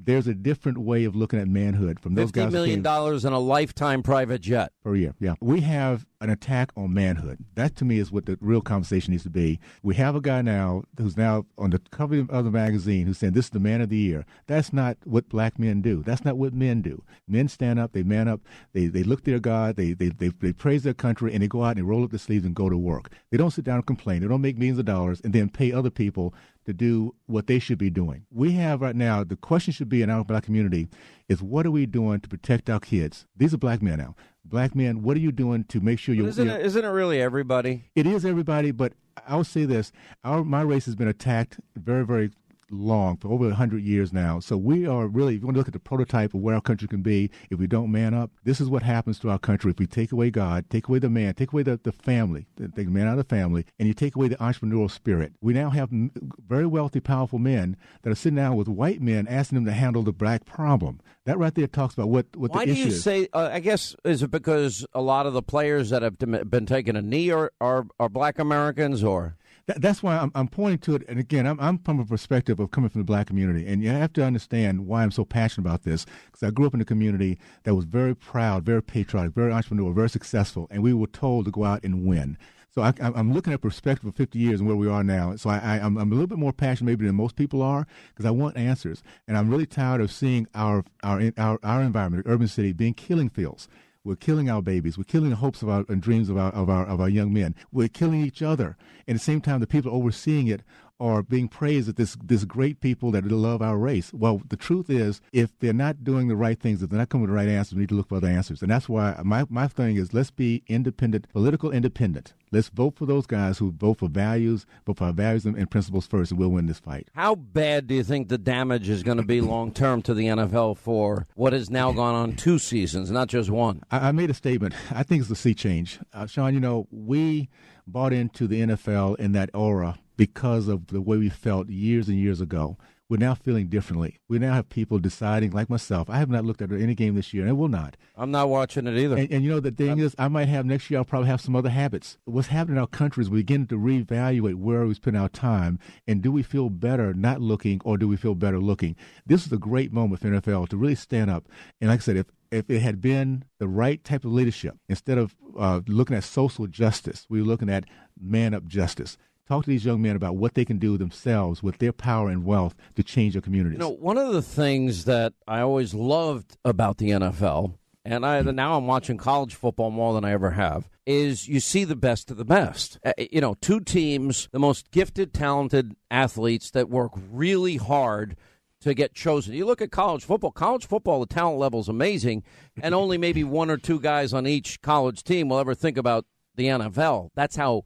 There's a different way of looking at manhood from those guys. $50 million in a lifetime private jet. Per year, yeah. We have an attack on manhood. That, to me, is what the real conversation needs to be. We have a guy now who's now on the cover of the magazine who's saying this is the man of the year. That's not what black men do. That's not what men do. Men stand up, they man up, they look their God, they praise their country, and they go out and they roll up their sleeves and go to work. They don't sit down and complain. They don't make millions of dollars and then pay other people to do what they should be doing. We have right now, the question should be in our black community is what are we doing to protect our kids? These are black men now. Black men, what are you doing to make sure isn't it really everybody? It is everybody, but I will say this. My race has been attacked very, very long, for over 100 years now. So we are really, if you want to look at the prototype of where our country can be, if we don't man up, this is what happens to our country if we take away God, take away the man, take away the family, take the man out of the family, and you take away the entrepreneurial spirit. We now have very wealthy, powerful men that are sitting down with white men asking them to handle the black problem. That right there talks about what the issue is. Why do you say, I guess, is it because a lot of the players that have been taking a knee are black Americans, or? That's why I'm pointing to it. And again, I'm from a perspective of coming from the black community. And you have to understand why I'm so passionate about this. Because I grew up in a community that was very proud, very patriotic, very entrepreneurial, very successful. And we were told to go out and win. So I'm looking at perspective of 50 years and where we are now. So I'm a little bit more passionate maybe than most people are because I want answers. And I'm really tired of seeing our environment, urban city, being killing fields. We're killing our babies. We're killing the hopes of our and dreams of our young men. We're killing each other. And at the same time, the people overseeing it are being praised as this great people that love our race. Well, the truth is, if they're not doing the right things, if they're not coming with the right answers, we need to look for other answers. And that's why my thing is let's be independent, political independent. Let's vote for those guys who vote for our values and principles first, and we'll win this fight. How bad do you think the damage is going to be long-term to the NFL for what has now gone on 2 seasons, not just 1? I made a statement. I think it's a sea change. Sean, we bought into the NFL in that aura because of the way we felt years and years ago. We're now feeling differently. We now have people deciding, like myself, I have not looked at any game this year, and I will not. I'm not watching it either. And the thing is, I might have next year, I'll probably have some other habits. What's happening in our country is we're beginning to reevaluate where we spend our time, and do we feel better not looking, or do we feel better looking? This is a great moment for NFL to really stand up. And like I said, if it had been the right type of leadership, instead of looking at social justice, we were looking at man-up justice. Talk to these young men about what they can do themselves with their power and wealth to change their communities. One of the things that I always loved about the NFL, and now I'm watching college football more than I ever have, is you see the best of the best. 2 teams, the most gifted, talented athletes that work really hard to get chosen. You look at college football, the talent level is amazing, and only maybe 1 or 2 guys on each college team will ever think about the NFL. That's how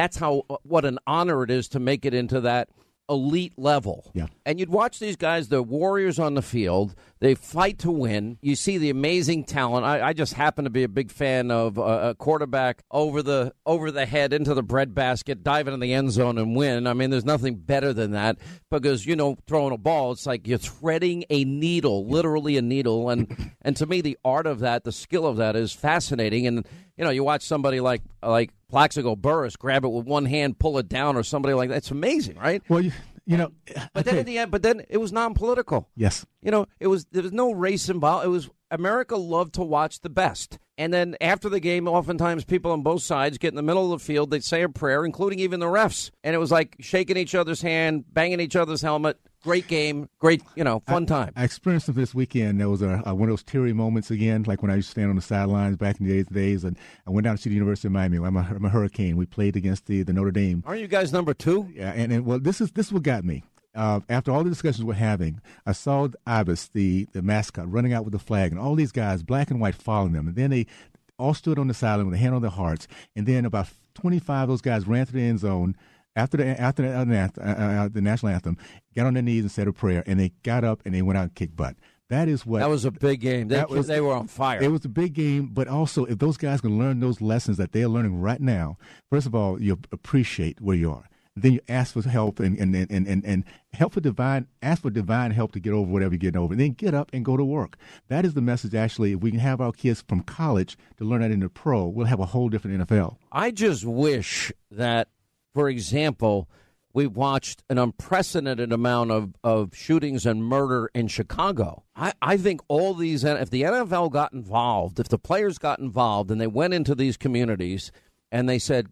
what an honor it is to make it into that elite level. Yeah. And you'd watch these guys, they're warriors on the field. They fight to win. You see the amazing talent. I just happen to be a big fan of a quarterback over the head into the breadbasket, dive into the end zone and win. I mean, there's nothing better than that because, throwing a ball, it's like you're threading a needle, literally a needle. And to me, the art of that, the skill of that is fascinating. And, you watch somebody like Plaxico Burress grab it with one hand, pull it down, or somebody like that. It's amazing, right? Well, but then in the end, it was non-political. Yes. There was no race involved. It was America loved to watch the best. And then after the game, oftentimes people on both sides get in the middle of the field, they'd say a prayer, including even the refs. And it was like shaking each other's hand, banging each other's helmet. Great game, great, fun time. I experienced it this weekend. There was one of those teary moments again, like when I used to stand on the sidelines back in the days, and I went down to see the University of Miami. I'm a Hurricane. We played against the Notre Dame. Aren't you guys number 2? Yeah, and this is what got me. After all the discussions we're having, I saw Ibis, the mascot, running out with the flag, and all these guys, black and white, following them. And then they all stood on the sideline with a hand on their hearts. And then about 25 of those guys ran to the end zone after the national anthem, got on their knees and said a prayer, and they got up and they went out and kicked butt. That was a big game. They were on fire. It was a big game, but also if those guys can learn those lessons that they're learning right now, first of all, you appreciate where you are. Then you ask for help and help ask for divine help to get over whatever you're getting over. And then get up and go to work. That is the message, actually. If we can have our kids from college to learn that in the pro, we'll have a whole different NFL. I just wish that, for example, We've watched an unprecedented amount of shootings and murder in Chicago. I think all these, if the NFL got involved, if the players got involved and they went into these communities and they said,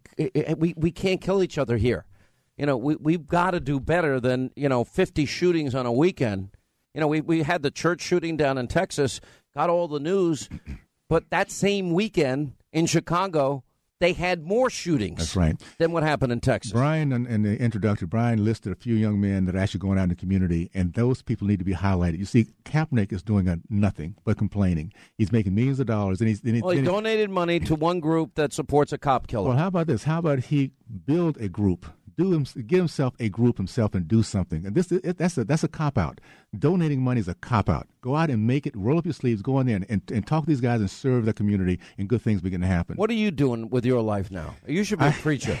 we can't kill each other here. We've got to do better than, 50 shootings on a weekend. We had the church shooting down in Texas, got all the news, but that same weekend in Chicago, they had more shootings. That's right. Than what happened in Texas. Brian, in the introduction, Brian listed a few young men that are actually going out in the community, and those people need to be highlighted. You see, Kaepernick is doing nothing but complaining. He's making millions of dollars. And he donated money to one group that supports a cop killer. Well, how about this? How about he build a group? Give himself a group himself and do something. And that's a cop-out. Donating money is a cop-out. Go out and make it, roll up your sleeves, go in there and talk to these guys and serve the community, and good things begin to happen. What are you doing with your life now? You should be a preacher.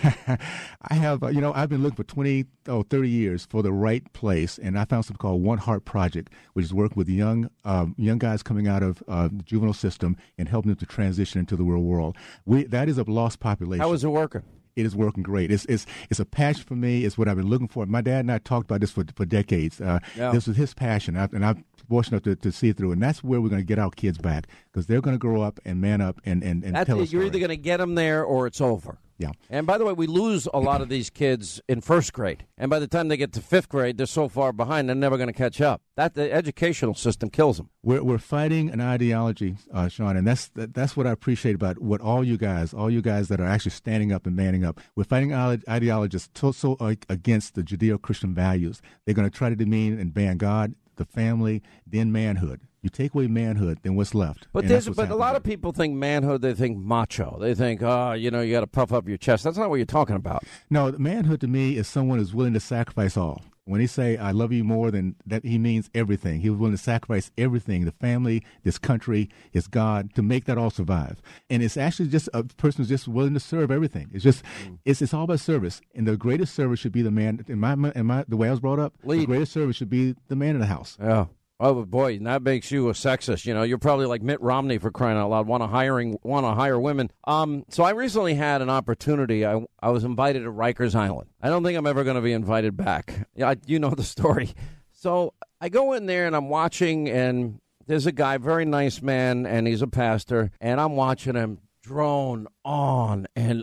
I have, I've been looking for 30 years for the right place, and I found something called One Heart Project, which is working with young guys coming out of the juvenile system and helping them to transition into the real world. That is a lost population. How is it working? It is working great. It's a passion for me. It's what I've been looking for. My dad and I talked about this for decades. This was his passion, and I'm fortunate enough to see it through. And that's where we're going to get our kids back, because they're going to grow up and man up and tell us. You're either going to get them there or it's over. Yeah. And by the way, we lose a lot of these kids in first grade. And by the time they get to fifth grade, they're so far behind, they're never going to catch up. The educational system kills them. We're fighting an ideology, Sean, and that's what I appreciate about what all you guys that are actually standing up and manning up. We're fighting ideologists so against the Judeo-Christian values. They're going to try to demean and ban God, the family, then manhood. You take away manhood, then what's left? But a lot of people think manhood, they think macho. They think, you got to puff up your chest. That's not what you're talking about. No, manhood to me is someone who's willing to sacrifice all. When he say, I love you more than that, he means everything. He was willing to sacrifice everything, the family, this country, his God, to make that all survive. And it's actually just a person who's just willing to serve everything. It's just, it's all about service. And the greatest service should be the man, the way I was brought up, the greatest service should be the man in the house. Yeah. Oh, boy, that makes you a sexist. You're probably like Mitt Romney, for crying out loud, want to hire women. So I recently had an opportunity. I was invited to Rikers Island. I don't think I'm ever going to be invited back. You know the story. So I go in there and I'm watching, and there's a guy, very nice man, and he's a pastor, and I'm watching him drone on, and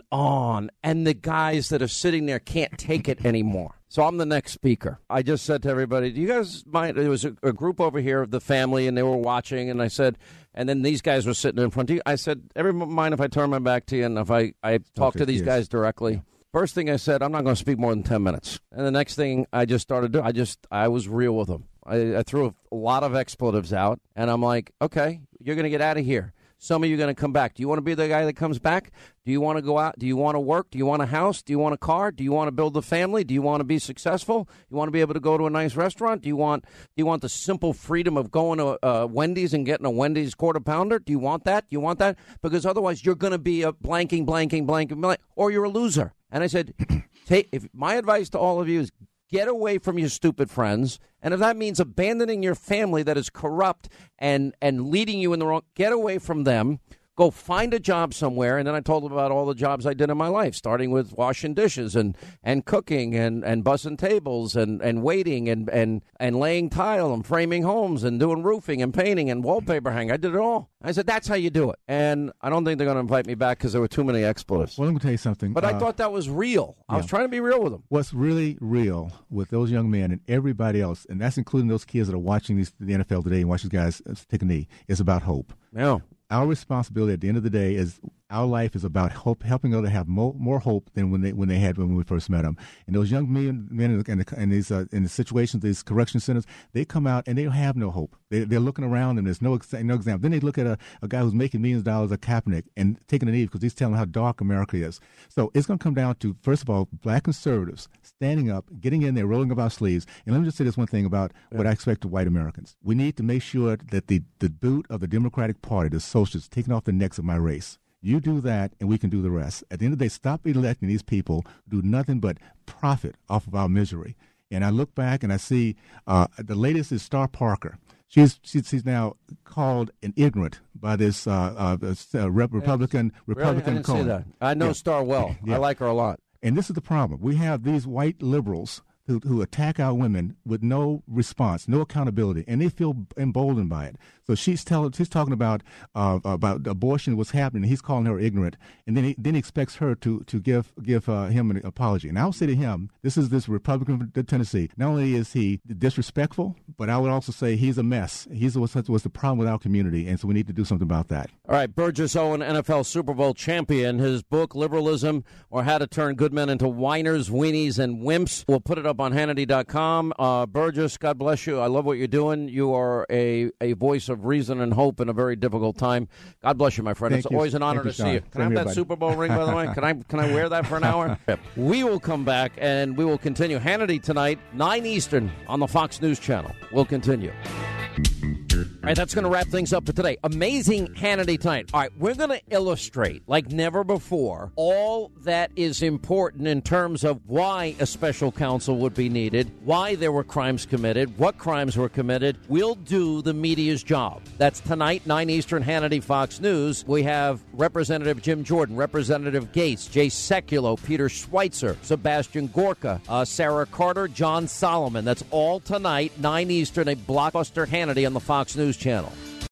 the guys that are sitting there can't take it anymore. So I'm the next speaker. I just said to everybody, do you guys mind? There was a group over here of the family, and they were watching, and I said, and then these guys were sitting in front of you. I said, everyone mind if I turn my back to you and if I talk to these guys directly? First thing I said, I'm not going to speak more than 10 minutes. And the next thing I just started doing, I was real with them. I threw a lot of expletives out, and I'm like, okay, you're going to get out of here. Some of you are going to come back. Do you want to be the guy that comes back? Do you want to go out? Do you want to work? Do you want a house? Do you want a car? Do you want to build a family? Do you want to be successful? You want to be able to go to a nice restaurant? Do you want the simple freedom of going to Wendy's and getting a Wendy's quarter pounder? Do you want that? Do you want that? Because otherwise you're going to be a blanking, or you're a loser. And I said, my advice to all of you is get away from your stupid friends. And if that means abandoning your family that is corrupt and leading you in the wrong, get away from them. Go find a job somewhere. And then I told them about all the jobs I did in my life, starting with washing dishes and cooking and bussing tables and waiting and laying tile and framing homes and doing roofing and painting and wallpaper hanging. I did it all. I said, that's how you do it. And I don't think they're going to invite me back because there were too many expletives. Well, let me tell you something. But I thought that was real. I was trying to be real with them. What's really real with those young men and everybody else, and that's including those kids that are watching the NFL today and watch these guys take a knee, is about hope. Yeah. Our responsibility at the end of the day is our life is about hope, helping others have more hope than when we first met them. And those young men in the situations, these correction centers, they come out and they have no hope. They're looking around and there's no example. Then they look at a guy who's making millions of dollars, a Kaepernick, and taking a knee because he's telling how dark America is. So it's going to come down to, first of all, black conservatives standing up, getting in there, rolling up our sleeves. And let me just say this one thing about what I expect of white Americans. We need to make sure that the boot of the Democratic Party, the socialists, taking off the necks of my race. You do that, and we can do the rest. At the end of the day, stop electing these people who do nothing but profit off of our misery. And I look back and I see the latest is Star Parker. She's now called an ignorant by this Republican. Really? I didn't see that. I know Star well. Yeah. I like her a lot. And this is the problem. We have these white liberals who attack our women with no response, no accountability, and they feel emboldened by it. So she's talking about abortion, what's happening. He's calling her ignorant, and then he expects her to give him an apology. And I'll say to him, this Republican from Tennessee. Not only is he disrespectful, but I would also say he's a mess. He's what's the problem with our community, and so we need to do something about that. All right, Burgess Owen, NFL Super Bowl champion. His book, Liberalism or How to Turn Good Men into Whiners, Weenies, and Wimps. We'll put it up on Hannity.com. Burgess, God bless you. I love what you're doing. You are a voice of reason and hope in a very difficult time. God bless you, my friend. It's always an honor to see you. Can I have that Super Bowl ring, by the way? Can I wear that for an hour? We will come back and we will continue. Hannity tonight, 9 Eastern on the Fox News Channel. We'll continue. All right, that's going to wrap things up for today. Amazing Hannity tonight. All right, we're going to illustrate, like never before, all that is important in terms of why a special counsel would be needed, why there were crimes committed, what crimes were committed. We'll do the media's job. That's tonight, 9 Eastern, Hannity, Fox News. We have Representative Jim Jordan, Representative Gates, Jay Sekulow, Peter Schweitzer, Sebastian Gorka, Sarah Carter, John Solomon. That's all tonight, 9 Eastern, a blockbuster Hannity on the Fox News Channel.